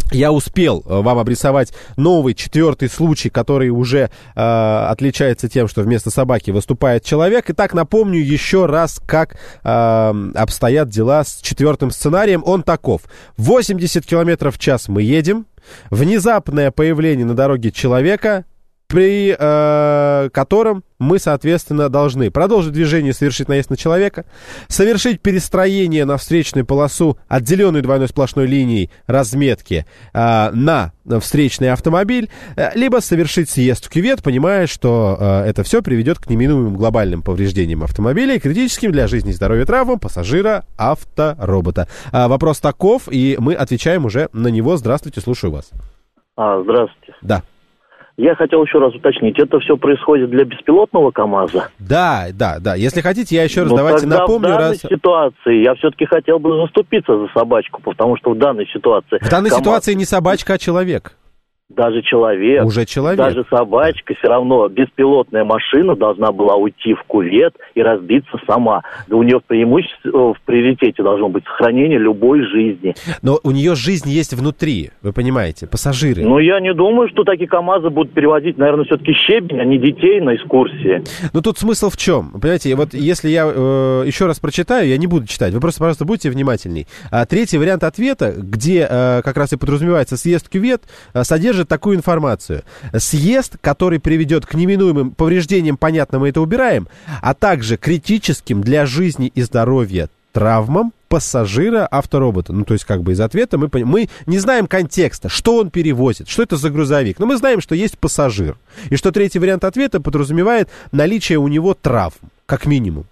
Я успел вам обрисовать новый, 4-й случай, который уже отличается тем, что вместо собаки выступает человек. Итак, напомню еще раз, как обстоят дела с 4-м сценарием. Он таков. 80 км в час мы едем. Внезапное появление на дороге человека, при котором мы, соответственно, должны продолжить движение, совершить наезд на человека, совершить перестроение на встречную полосу, отделенную двойной сплошной линией разметки на встречный автомобиль, либо совершить съезд в кювет, понимая, что это все приведет к неминуемым глобальным повреждениям автомобиля и критическим для жизни и здоровья травмам пассажира авторобота. Вопрос таков, и мы отвечаем уже на него. Здравствуйте, слушаю вас. Здравствуйте. Да. Я хотел еще раз уточнить, это все происходит для беспилотного КАМАЗа? Да. Если хотите, я еще раз давайте напомню. В данной ситуации я все-таки хотел бы заступиться за собачку, потому что в данной ситуации... В данной ситуации не собачка, а человек. Даже человек. Уже человек. Даже собачка, все равно беспилотная машина должна была уйти в кювет и разбиться сама. Да у нее преимущество в приоритете должно быть сохранение любой жизни. Но у нее жизнь есть внутри, вы понимаете, пассажиры. Ну, я не думаю, что такие КАМАЗы будут перевозить, наверное, все-таки щебень, а не детей на экскурсии. Ну, тут смысл в чем? Понимаете, вот если я еще раз прочитаю, я не буду читать, вы просто, пожалуйста, будьте внимательней. Третий вариант ответа, где как раз и подразумевается съезд в кювет, содержит такую информацию. Съезд, который приведет к неминуемым повреждениям, понятно, мы это убираем, а также критическим для жизни и здоровья травмам пассажира авторобота. Ну, то есть, как бы из ответа мы не знаем контекста, что он перевозит, что это за грузовик. Но мы знаем, что есть пассажир. И что третий вариант ответа подразумевает наличие у него травм, как минимум.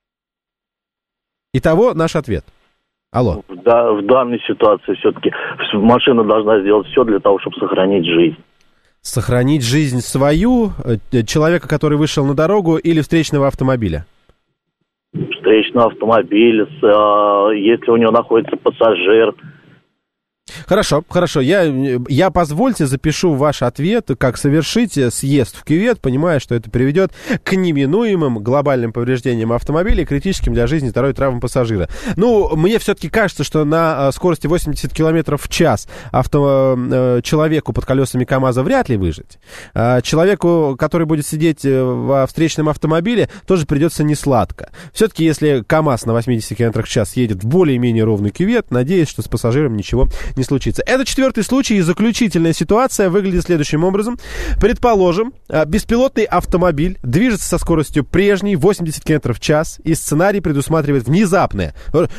Итого наш ответ. Алло. В данной ситуации все-таки машина должна сделать все для того, чтобы сохранить жизнь. Сохранить жизнь свою, человека, который вышел на дорогу, или встречного автомобиля? Встречного автомобиля, если у него находится пассажир. Хорошо. Я, позвольте, запишу ваш ответ, как совершить съезд в кювет, понимая, что это приведет к неминуемым глобальным повреждениям автомобиля и критическим для жизни и здоровья травмам пассажира. Ну, мне все-таки кажется, что на скорости 80 км в час человеку под колесами КАМАЗа вряд ли выжить. Человеку, который будет сидеть во встречном автомобиле, тоже придется несладко. Все-таки, если КАМАЗ на 80 км в час едет в более-менее ровный кювет, надеюсь, что с пассажиром ничего не случится. Это 4-й случай, и заключительная ситуация выглядит следующим образом. Предположим, беспилотный автомобиль движется со скоростью прежней 80 км в час, и сценарий предусматривает внезапное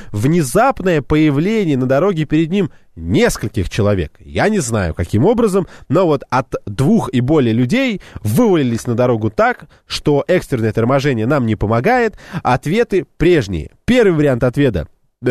появление на дороге перед ним нескольких человек. Я не знаю, каким образом, но вот от 2 и более людей вывалились на дорогу так, что экстренное торможение нам не помогает. Ответы прежние. Первый вариант ответа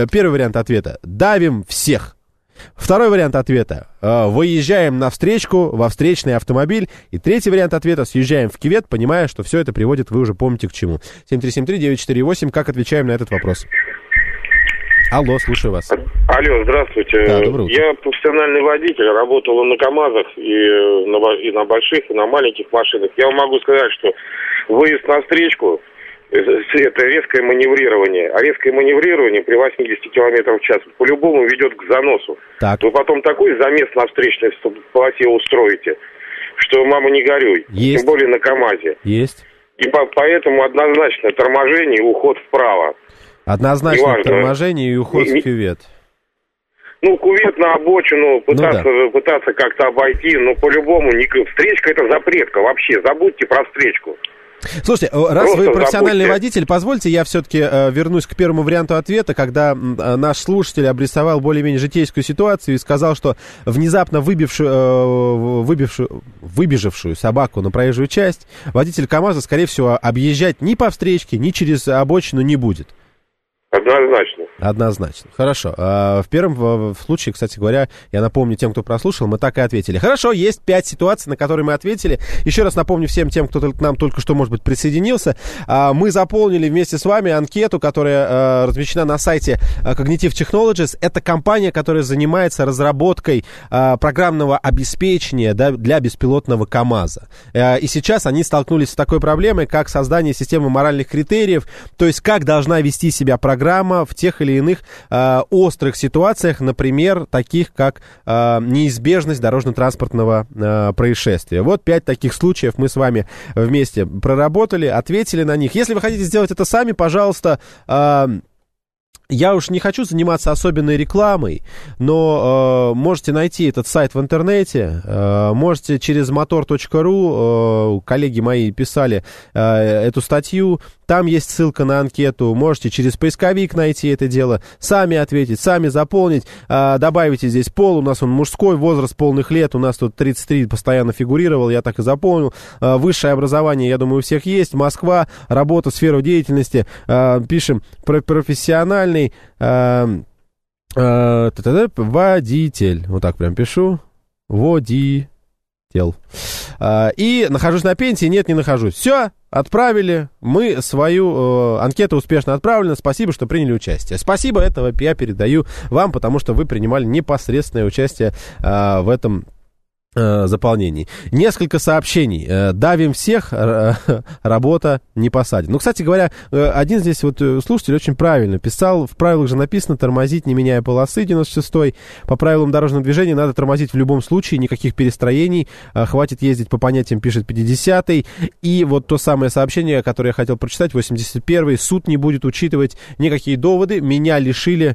– давим всех. Второй вариант ответа – выезжаем навстречку во встречный автомобиль. И третий вариант ответа – съезжаем в кювет, понимая, что все это приводит, вы уже помните, к чему. 7373948, как отвечаем на этот вопрос? Алло, слушаю вас. Алло, здравствуйте. Да, доброе утро. Я профессиональный водитель, работал на КАМАЗах и на больших, и на маленьких машинах. Я вам могу сказать, что выезд на встречку – это резкое маневрирование. А резкое маневрирование при 80 км в час по-любому ведет к заносу. Так. Вы потом такой замес на встречной полосе устроите, что мама не горюй. Есть. Тем более на КАМАЗе. Есть. И поэтому однозначно торможение и уход вправо. Однозначно торможение и уход в кювет. Ну, кювет на обочину, пытаться как-то обойти, но по-любому встречка — это запретка вообще. Забудьте про встречку. Слушайте, раз вы профессиональный водитель, позвольте я все-таки вернусь к первому варианту ответа, когда наш слушатель обрисовал более-менее житейскую ситуацию и сказал, что внезапно выбежавшую собаку на проезжую часть водитель КАМАЗа, скорее всего, объезжать ни по встречке, ни через обочину не будет. Однозначно. Хорошо. В первом случае, кстати говоря, я напомню тем, кто прослушал, мы так и ответили. Хорошо, есть 5 ситуаций, на которые мы ответили. Еще раз напомню всем тем, кто к нам только что, может быть, присоединился. Мы заполнили вместе с вами анкету, которая размещена на сайте Cognitive Technologies. Это компания, которая занимается разработкой программного обеспечения для беспилотного КАМАЗа. И сейчас они столкнулись с такой проблемой, как создание системы моральных критериев, то есть как должна вести себя программа в тех или или иных острых ситуациях, например, таких как неизбежность дорожно-транспортного происшествия. Вот 5 таких случаев мы с вами вместе проработали, ответили на них. Если вы хотите сделать это сами, пожалуйста, я уж не хочу заниматься особенной рекламой, но можете найти этот сайт в интернете, можете через motor.ru, коллеги мои писали эту статью, там есть ссылка на анкету, можете через поисковик найти это дело, сами ответить, сами заполнить, добавите здесь пол, у нас он мужской, возраст полных лет, у нас тут 33 постоянно фигурировал, я так и запомнил, высшее образование, я думаю, у всех есть, Москва, работа, сфера деятельности, пишем профессиональный, водитель, вот так прям пишу, водитель. И нахожусь на пенсии? Нет, не нахожусь. Все, отправили. Мы свою анкету успешно отправлены. Спасибо, что приняли участие. Спасибо, этого я передаю вам, потому что вы принимали непосредственное участие в этом заполнении. Несколько сообщений. Давим всех, работа не посадит. Ну, кстати говоря, один здесь вот слушатель очень правильно писал. В правилах же написано тормозить, не меняя полосы, 96-й. По правилам дорожного движения надо тормозить в любом случае, никаких перестроений. Хватит ездить по понятиям, пишет 50-й. И вот то самое сообщение, которое я хотел прочитать, 81-й. Суд не будет учитывать никакие доводы. Меня лишили...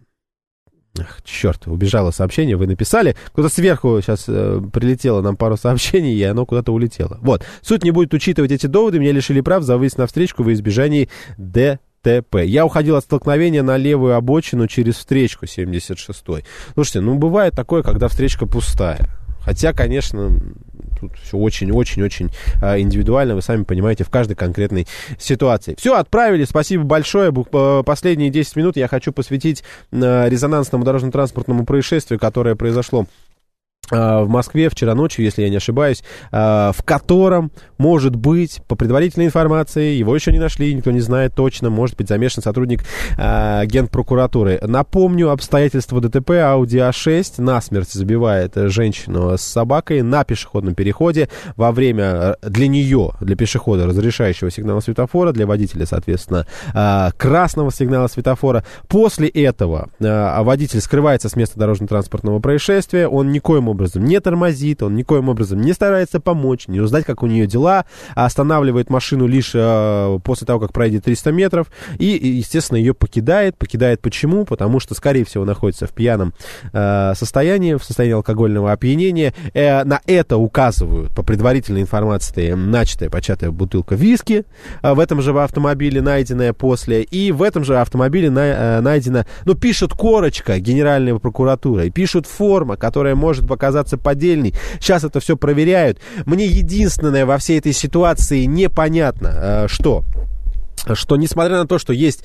Ах, черт, убежало сообщение, вы написали. Кто-то сверху сейчас прилетело нам пару сообщений, и оно куда-то улетело. Вот, суд не будет учитывать эти доводы, меня лишили прав за выезд на встречку во избежании ДТП. Я уходил от столкновения на левую обочину через встречку, 76-й. Слушайте, ну бывает такое, когда встречка пустая. Хотя, конечно, тут все очень-очень-очень индивидуально, вы сами понимаете, в каждой конкретной ситуации. Все, отправили, спасибо большое. Последние 10 минут я хочу посвятить резонансному дорожно-транспортному происшествию, которое произошло в Москве вчера ночью, если я не ошибаюсь, в котором, может быть, по предварительной информации, его еще не нашли, никто не знает точно, может быть замешан сотрудник Генпрокуратуры. Напомню, обстоятельства ДТП: Audi A6 насмерть забивает женщину с собакой на пешеходном переходе во время для нее, для пешехода, разрешающего сигнала светофора, для водителя, соответственно, красного сигнала светофора. После этого водитель скрывается с места дорожно-транспортного происшествия, он никоим образом не тормозит, он никоим образом не старается помочь, не узнать, как у нее дела, а останавливает машину лишь после того, как пройдет 300 метров, и, естественно, ее покидает. Покидает почему? Потому что, скорее всего, находится в пьяном состоянии, в состоянии алкогольного опьянения. На это указывают, по предварительной информации, начатая, початая бутылка виски в этом же автомобиле, найденная после, и в этом же автомобиле найдена, ну, пишут корочка Генеральной прокуратуры, и пишут форма, которая может показаться поддельной. Сейчас это все проверяют. Мне единственное во всей этой ситуации непонятно, что несмотря на то, что есть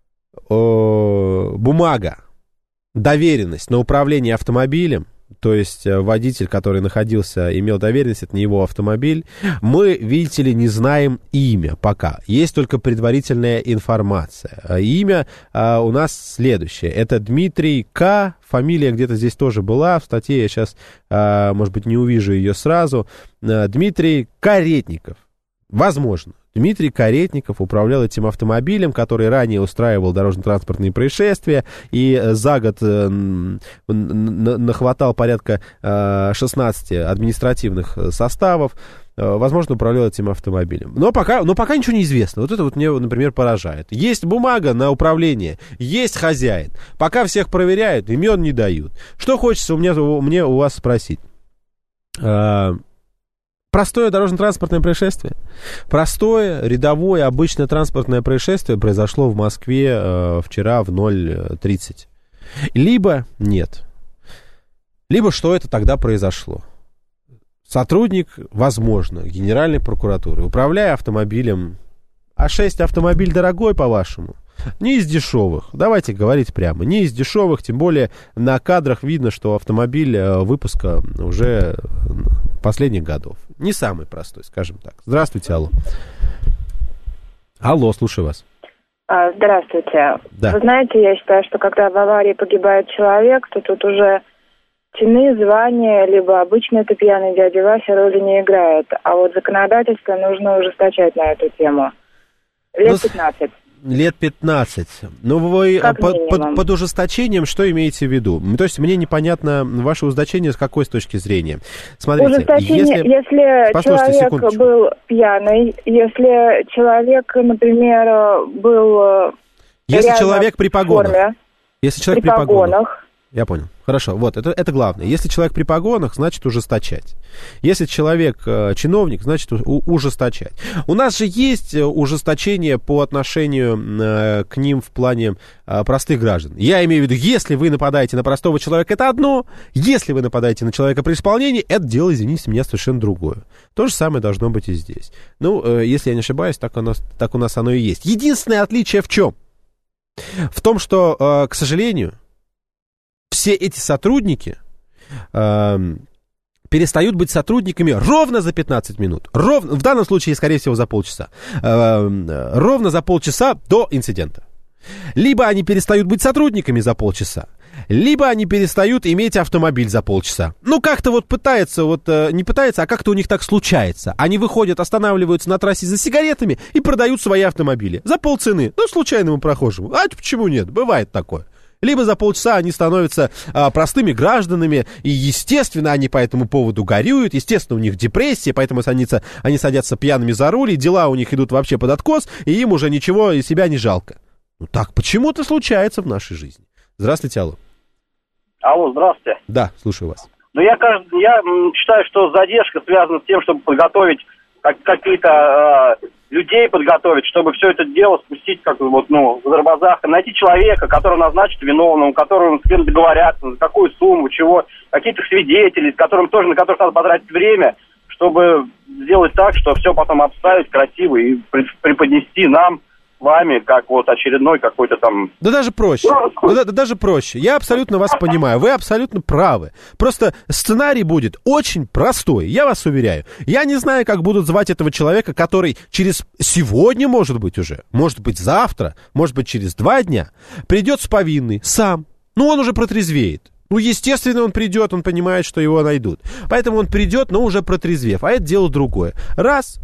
бумага, доверенность на управление автомобилем, то есть водитель, который находился, имел доверенность, это не его автомобиль, мы, видите ли, не знаем имя пока. Есть только предварительная информация. Имя у нас следующее. Это Дмитрий К. Фамилия где-то здесь тоже была. В статье я сейчас, может быть, не увижу ее сразу. Дмитрий Каретников. Возможно. Дмитрий Каретников управлял этим автомобилем, который ранее устраивал дорожно-транспортные происшествия и за год нахватал порядка 16 административных составов. Возможно, управлял этим автомобилем. Но пока ничего не известно. Вот это вот мне, например, поражает. Есть бумага на управление, есть хозяин. Пока всех проверяют, имен не дают. Что хочется мне у вас спросить? Простое дорожно-транспортное происшествие. Простое, рядовое, обычное транспортное происшествие произошло в Москве вчера в 0:30. Либо нет. Либо что это тогда произошло? Сотрудник, возможно, Генеральной прокуратуры, управляя автомобилем, А6 автомобиль дорогой, по-вашему? Не из дешевых, давайте говорить прямо, не из дешевых, тем более на кадрах видно, что автомобиль выпуска уже последних годов. Не самый простой, скажем так. Здравствуйте, алло. Алло, слушаю вас. Здравствуйте. Да. Вы знаете, я считаю, что когда в аварии погибает человек, то тут уже чины, звания, либо обычно это пьяный дядя Вася роли не играет. А вот законодательство нужно ужесточать на эту тему. Лет 15. Лет 15. Ну, вы под ужесточением что имеете в виду? То есть мне непонятно ваше ужесточение с какой точки зрения. Смотрите, ужесточение, если человек был пьяный, если человек, например, был если человек при погонах. Если человек при погонах. Я понял. Хорошо, вот, это главное. Если человек при погонах, значит ужесточать. Если человек чиновник, значит ужесточать. У нас же есть ужесточение по отношению к ним в плане простых граждан. Я имею в виду, если вы нападаете на простого человека, это одно. Если вы нападаете на человека при исполнении, это дело, извините меня, совершенно другое. То же самое должно быть и здесь. Ну, если я не ошибаюсь, так у нас оно и есть. Единственное отличие в чем? В том, что, к сожалению, все эти сотрудники перестают быть сотрудниками ровно за 15 минут. В данном случае, скорее всего, за полчаса. Ровно за полчаса до инцидента. Либо они перестают быть сотрудниками за полчаса, либо они перестают иметь автомобиль за полчаса. Ну, как-то вот пытаются, не пытаются, а как-то у них так случается. Они выходят, останавливаются на трассе за сигаретами и продают свои автомобили за полцены. Ну, случайному прохожему. А почему нет? Бывает такое. Либо за полчаса они становятся простыми гражданами, и, естественно, они по этому поводу горюют, естественно, у них депрессия, поэтому они садятся пьяными за руль, и дела у них идут вообще под откос, и им уже ничего из себя не жалко. Ну так почему-то случается в нашей жизни. Здравствуйте, алло. Алло, здравствуйте. Да, слушаю вас. Ну, я считаю, что задержка связана с тем, чтобы подготовить какие-то людей подготовить, чтобы все это дело спустить в тормозах, найти человека, который назначит виновным, который с кем договорятся, за какую сумму, чего, каких-то свидетелей, на которых надо потратить время, чтобы сделать так, что все потом обставить красиво и преподнести нам, вами, как очередной какой-то там... Да даже проще. Даже проще. Я абсолютно вас понимаю. Вы абсолютно правы. Просто сценарий будет очень простой. Я вас уверяю. Я не знаю, как будут звать этого человека, который сегодня, может быть, уже, может быть, завтра, может быть, через 2 дня придет с повинной сам. Ну, он уже протрезвеет. Ну, естественно, он придет, он понимает, что его найдут. Поэтому он придет, но уже протрезвев. А это дело другое. Раз.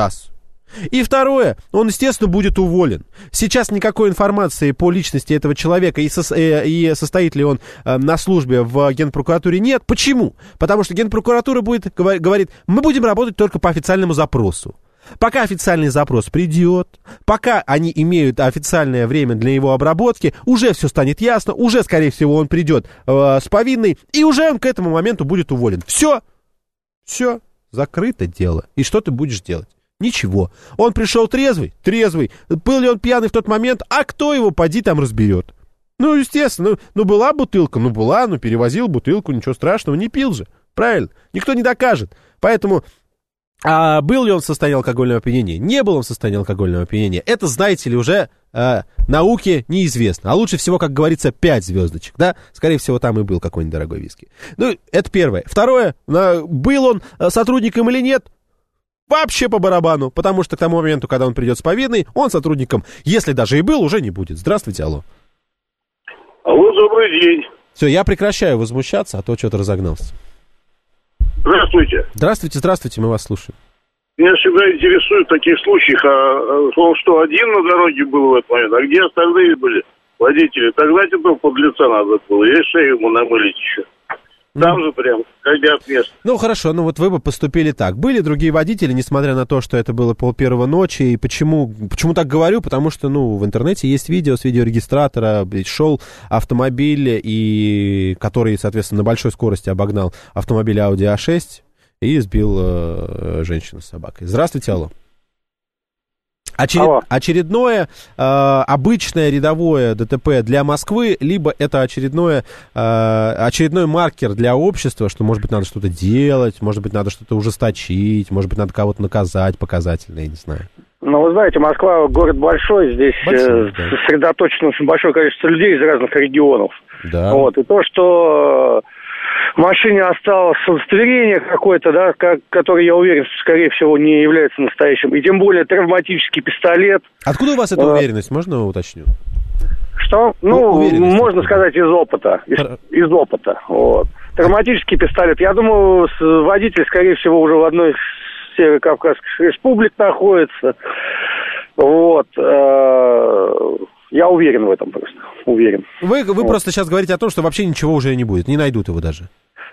И второе, он, естественно, будет уволен. Сейчас никакой информации по личности этого человека и состоит ли он на службе в Генпрокуратуре нет. Почему? Потому что Генпрокуратура говорит, мы будем работать только по официальному запросу. Пока официальный запрос придет, пока они имеют официальное время для его обработки, уже все станет ясно, уже, скорее всего, он придет с повинной, и уже он к этому моменту будет уволен. Все, закрыто дело. И что ты будешь делать? Ничего. Он пришел трезвый. Был ли он пьяный в тот момент, а кто его поди там разберет? Ну, естественно, была бутылка, перевозил бутылку, ничего страшного, не пил же. Правильно? Никто не докажет. Поэтому, был ли он в состоянии алкогольного опьянения, не был он в состоянии алкогольного опьянения, это, знаете ли, уже науке неизвестно. А лучше всего, как говорится, 5 звездочек, да? Скорее всего, там и был какой-нибудь дорогой виски. Ну, это первое. Второе, был он сотрудником или нет, вообще по барабану, потому что к тому моменту, когда он придет с повинной, он сотрудником, если даже и был, уже не будет. Здравствуйте, алло. Алло, добрый день. Все, я прекращаю возмущаться, а то что-то разогнался. Здравствуйте. Здравствуйте, мы вас слушаем. Меня всегда интересует в таких случаях, он что, один на дороге был в этот момент, а где остальные были водители? Тогда этого подлеца надо было, и шею ему намылить еще. Там же прям, как место. Ну, хорошо, вы бы поступили так. Были другие водители, несмотря на то, что это было 1:30 ночи. И почему так говорю? Потому что, в интернете есть видео с видеорегистратора. Шел автомобиль, который, соответственно, на большой скорости обогнал автомобиль Audi A6 и сбил женщину с собакой. Здравствуйте, алло. Очередное обычное рядовое ДТП для Москвы, либо это очередной маркер для общества, что, может быть, надо что-то делать, может быть, надо что-то ужесточить, может быть, надо кого-то наказать показательно, я не знаю. Вы знаете, Москва город большой, здесь сосредоточено большое количество людей из разных регионов. Да. И то, что в машине осталось удостоверение какое-то, да, которое, я уверен, скорее всего, не является настоящим. И тем более травматический пистолет. Откуда у вас эта уверенность? Можно уточню? Что? Можно сказать, из опыта. Из опыта. Травматический пистолет. Я думаю, водитель, скорее всего, уже в одной из северо-кавказских республик находится. Вот. Я уверен в этом просто. Уверен. Вы просто сейчас говорите о том, что вообще ничего уже не будет. Не найдут его даже.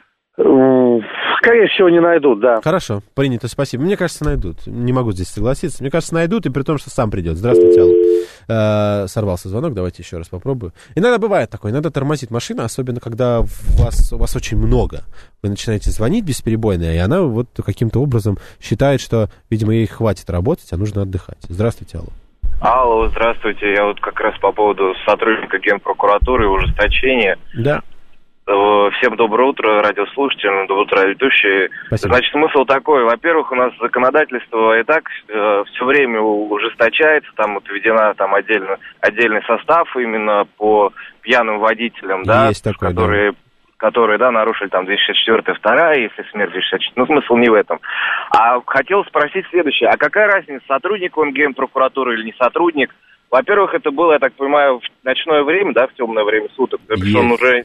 Скорее всего, не найдут, да. Хорошо, принято, спасибо. Мне кажется, найдут. Не могу здесь согласиться. Мне кажется, найдут, и при том, что сам придет. Здравствуйте, алло. Сорвался звонок, давайте еще раз попробую. Иногда бывает такое, иногда тормозит машина, особенно когда у вас очень много. Вы начинаете звонить бесперебойно, и она вот каким-то образом считает, что, видимо, ей хватит работать, а нужно отдыхать. Здравствуйте, алло. Алло, здравствуйте. Я вот как раз по поводу сотрудника Генпрокуратуры и ужесточения. Да. Всем доброе утро, радиослушатели, доброе утро, ведущие. Спасибо. Значит, смысл такой. Во-первых, у нас законодательство и так все время ужесточается. Там вот введена там отдельный состав именно по пьяным водителям, да, такой, которые, нарушили там 264-я, 2-я, если смерть 264. Ну, смысл не в этом. А хотел спросить следующее. А какая разница, сотрудник он Генпрокуратуры или не сотрудник? Во-первых, это было, я так понимаю, в ночное время, да, в темное время суток. То есть он уже...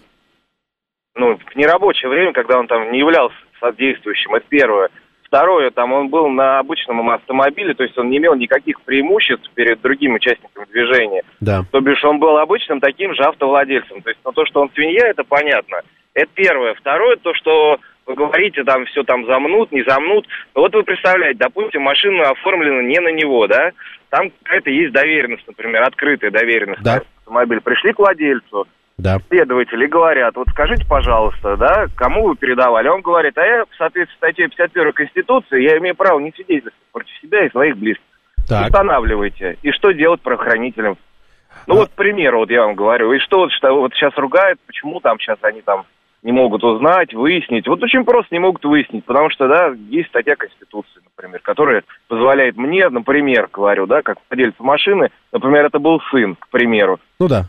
в нерабочее время, когда он там не являлся содействующим, это первое. Второе, там он был на обычном автомобиле, то есть он не имел никаких преимуществ перед другими участниками движения. Да. То бишь он был обычным таким же автовладельцем. То есть то, что он свинья, это понятно. Это первое. Второе, то, что вы говорите, там все там замнут, не замнут. Но вот вы представляете, допустим, машина оформлена не на него, да? Там какая-то есть доверенность, например, открытая доверенность. Да. Автомобиль. Пришли к владельцу. Да. Следователи говорят, вот скажите, пожалуйста, да, кому вы передавали? Он говорит, а я, в соответствии с статьей 51 Конституции, я имею право не свидетельствовать против себя и своих близких. Так. Устанавливайте. И что делать правоохранителям? Вот, к примеру, вот я вам говорю, и что вот сейчас ругают, почему там сейчас они там не могут узнать, выяснить. Вот очень просто не могут выяснить, потому что, да, есть статья Конституции, например, которая позволяет мне, например, говорю, да, как владельцу машины, например, это был сын, к примеру. Ну да.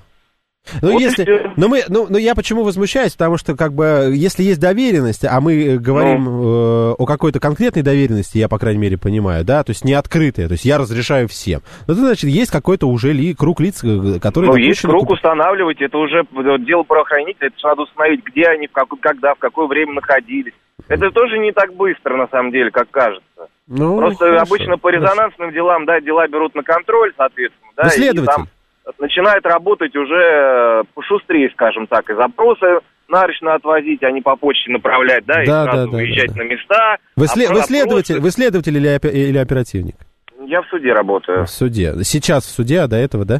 Я почему возмущаюсь, потому что, как бы, если есть доверенность, а мы говорим о какой-то конкретной доверенности, я, по крайней мере, понимаю, да, то есть не открытая, то есть я разрешаю всем. Но это значит, есть какой-то уже круг лиц, которые... есть круг, устанавливать, это уже дело правоохранителя, это надо установить, где они, когда, в какое время находились. Это тоже не так быстро, на самом деле, как кажется. Просто хорошо, обычно по резонансным делам, да, дела берут на контроль, соответственно, да, и там начинает работать уже пошустрее, скажем так, и запросы нарочно отвозить, а не по почте направлять, да, и сразу выезжать на места. Вы следователь или оперативник? Я в суде работаю. В суде. Сейчас в суде, а до этого, да?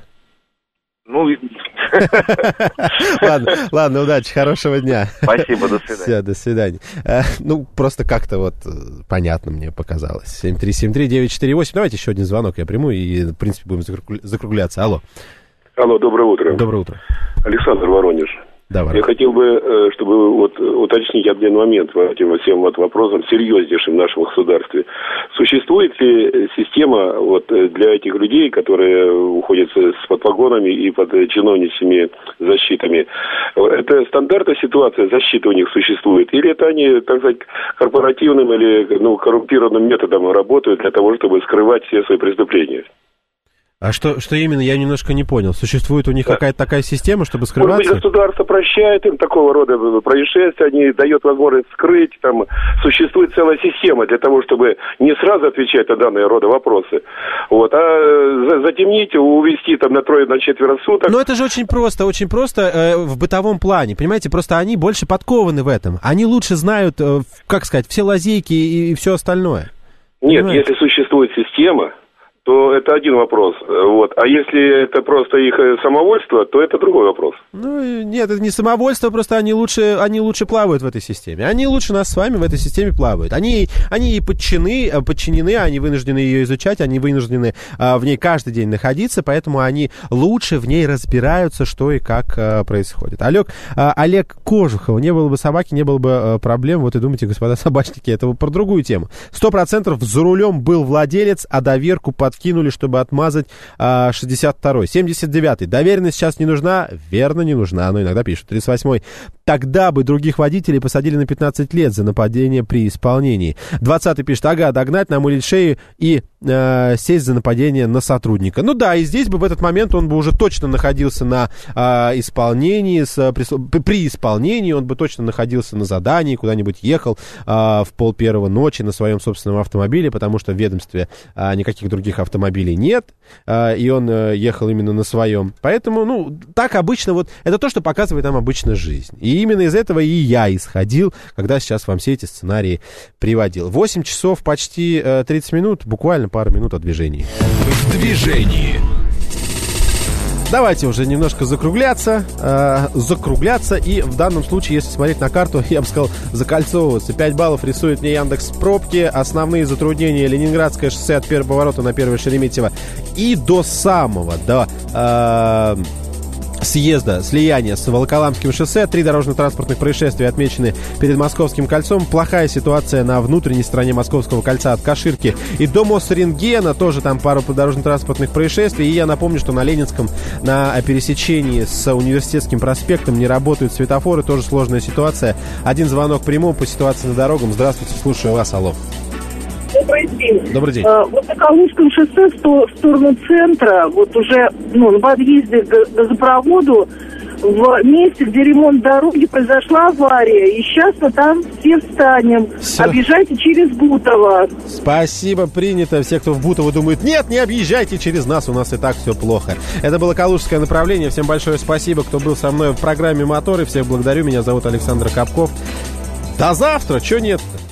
Ладно, удачи, хорошего дня. Спасибо, до свидания. Все, до свидания. Просто как-то вот понятно мне показалось. 7373948. Давайте еще один звонок я приму, и, в принципе, будем закругляться. Алло. Алло, доброе утро. Доброе утро. Александр, Воронеж. Давай. Я хотел бы, чтобы уточнить один момент по этим всем вопросам серьезнейшим в нашем государстве. Существует ли система для этих людей, которые уходят под погонами и под чиновничьими защитами? Это стандартная ситуация, защита у них существует? Или это они, так сказать, корпоративным или коррумпированным методом работают для того, чтобы скрывать все свои преступления? А что именно, я немножко не понял. Существует у них какая-то такая система, чтобы скрываться? Может быть, государство прощает им такого рода происшествия, они дают возможность скрыть, там существует целая система для того, чтобы не сразу отвечать на данные рода вопросы, а затемнить, увести там на 3-4 суток. Но это же очень просто в бытовом плане, понимаете, просто они больше подкованы в этом. Они лучше знают, все лазейки и все остальное. Нет, понимаете? Если существует система, то это один вопрос. А если это просто их самовольство, то это другой вопрос. Нет, это не самовольство, просто они лучше плавают в этой системе. Они лучше нас с вами в этой системе плавают. Они ей подчинены, они вынуждены ее изучать, они вынуждены в ней каждый день находиться, поэтому они лучше в ней разбираются, что и как происходит. Олег Кожухов. Не было бы собаки, не было бы проблем. Вот и думайте, господа собачники, это про другую тему. 100% за рулем был владелец, а доверку подкинули, чтобы отмазать 62-й. 79-й. Доверенность сейчас не нужна? Верно, не нужна. Но иногда пишут. 38-й. Тогда бы других водителей посадили на 15 лет за нападение при исполнении. 20-й пишет: ага, догнать, намылить шею и сесть за нападение на сотрудника. Ну да, и здесь бы в этот момент он бы уже точно находился на исполнении, при исполнении он бы точно находился на задании, куда-нибудь ехал в 1:30 ночи на своем собственном автомобиле, потому что в ведомстве никаких других автомобилей нет, и он ехал именно на своем. Поэтому, ну, так обычно, вот, это то, что показывает нам обычно жизнь. И именно из этого и я исходил, когда сейчас вам все эти сценарии приводил. 8 часов почти 30 минут, буквально пару минут о движении. В движении. Давайте уже немножко закругляться, и в данном случае, если смотреть на карту, я бы сказал, закольцовываться. 5 баллов рисует мне Яндекс пробки. Основные затруднения: Ленинградское шоссе от первого поворота на 1 Шереметьево и до самого, до съезда, слияния с Волоколамским шоссе. 3 дорожно-транспортных происшествия отмечены перед Московским кольцом. Плохая ситуация на внутренней стороне Московского кольца от Каширки и до Мосрентгена. Тоже там пару дорожно-транспортных происшествий. И я напомню, что на Ленинском, на пересечении с Университетским проспектом не работают светофоры. Тоже сложная ситуация. Один звонок приму по ситуации на дорогах. Здравствуйте, слушаю вас, алло. Добрый день. Добрый день. Вот на Калужском шоссе в сторону центра, вот уже на подъезде к газопроводу, в месте, где ремонт дороги, произошла авария. И сейчас мы там все встанем. Все. Объезжайте через Бутово. Спасибо, принято. Все, кто в Бутово, думают: нет, не объезжайте через нас, у нас и так все плохо. Это было Калужское направление. Всем большое спасибо, кто был со мной в программе «Моторы». Всех благодарю. Меня зовут Александр Капков. До завтра. Чё нет-то?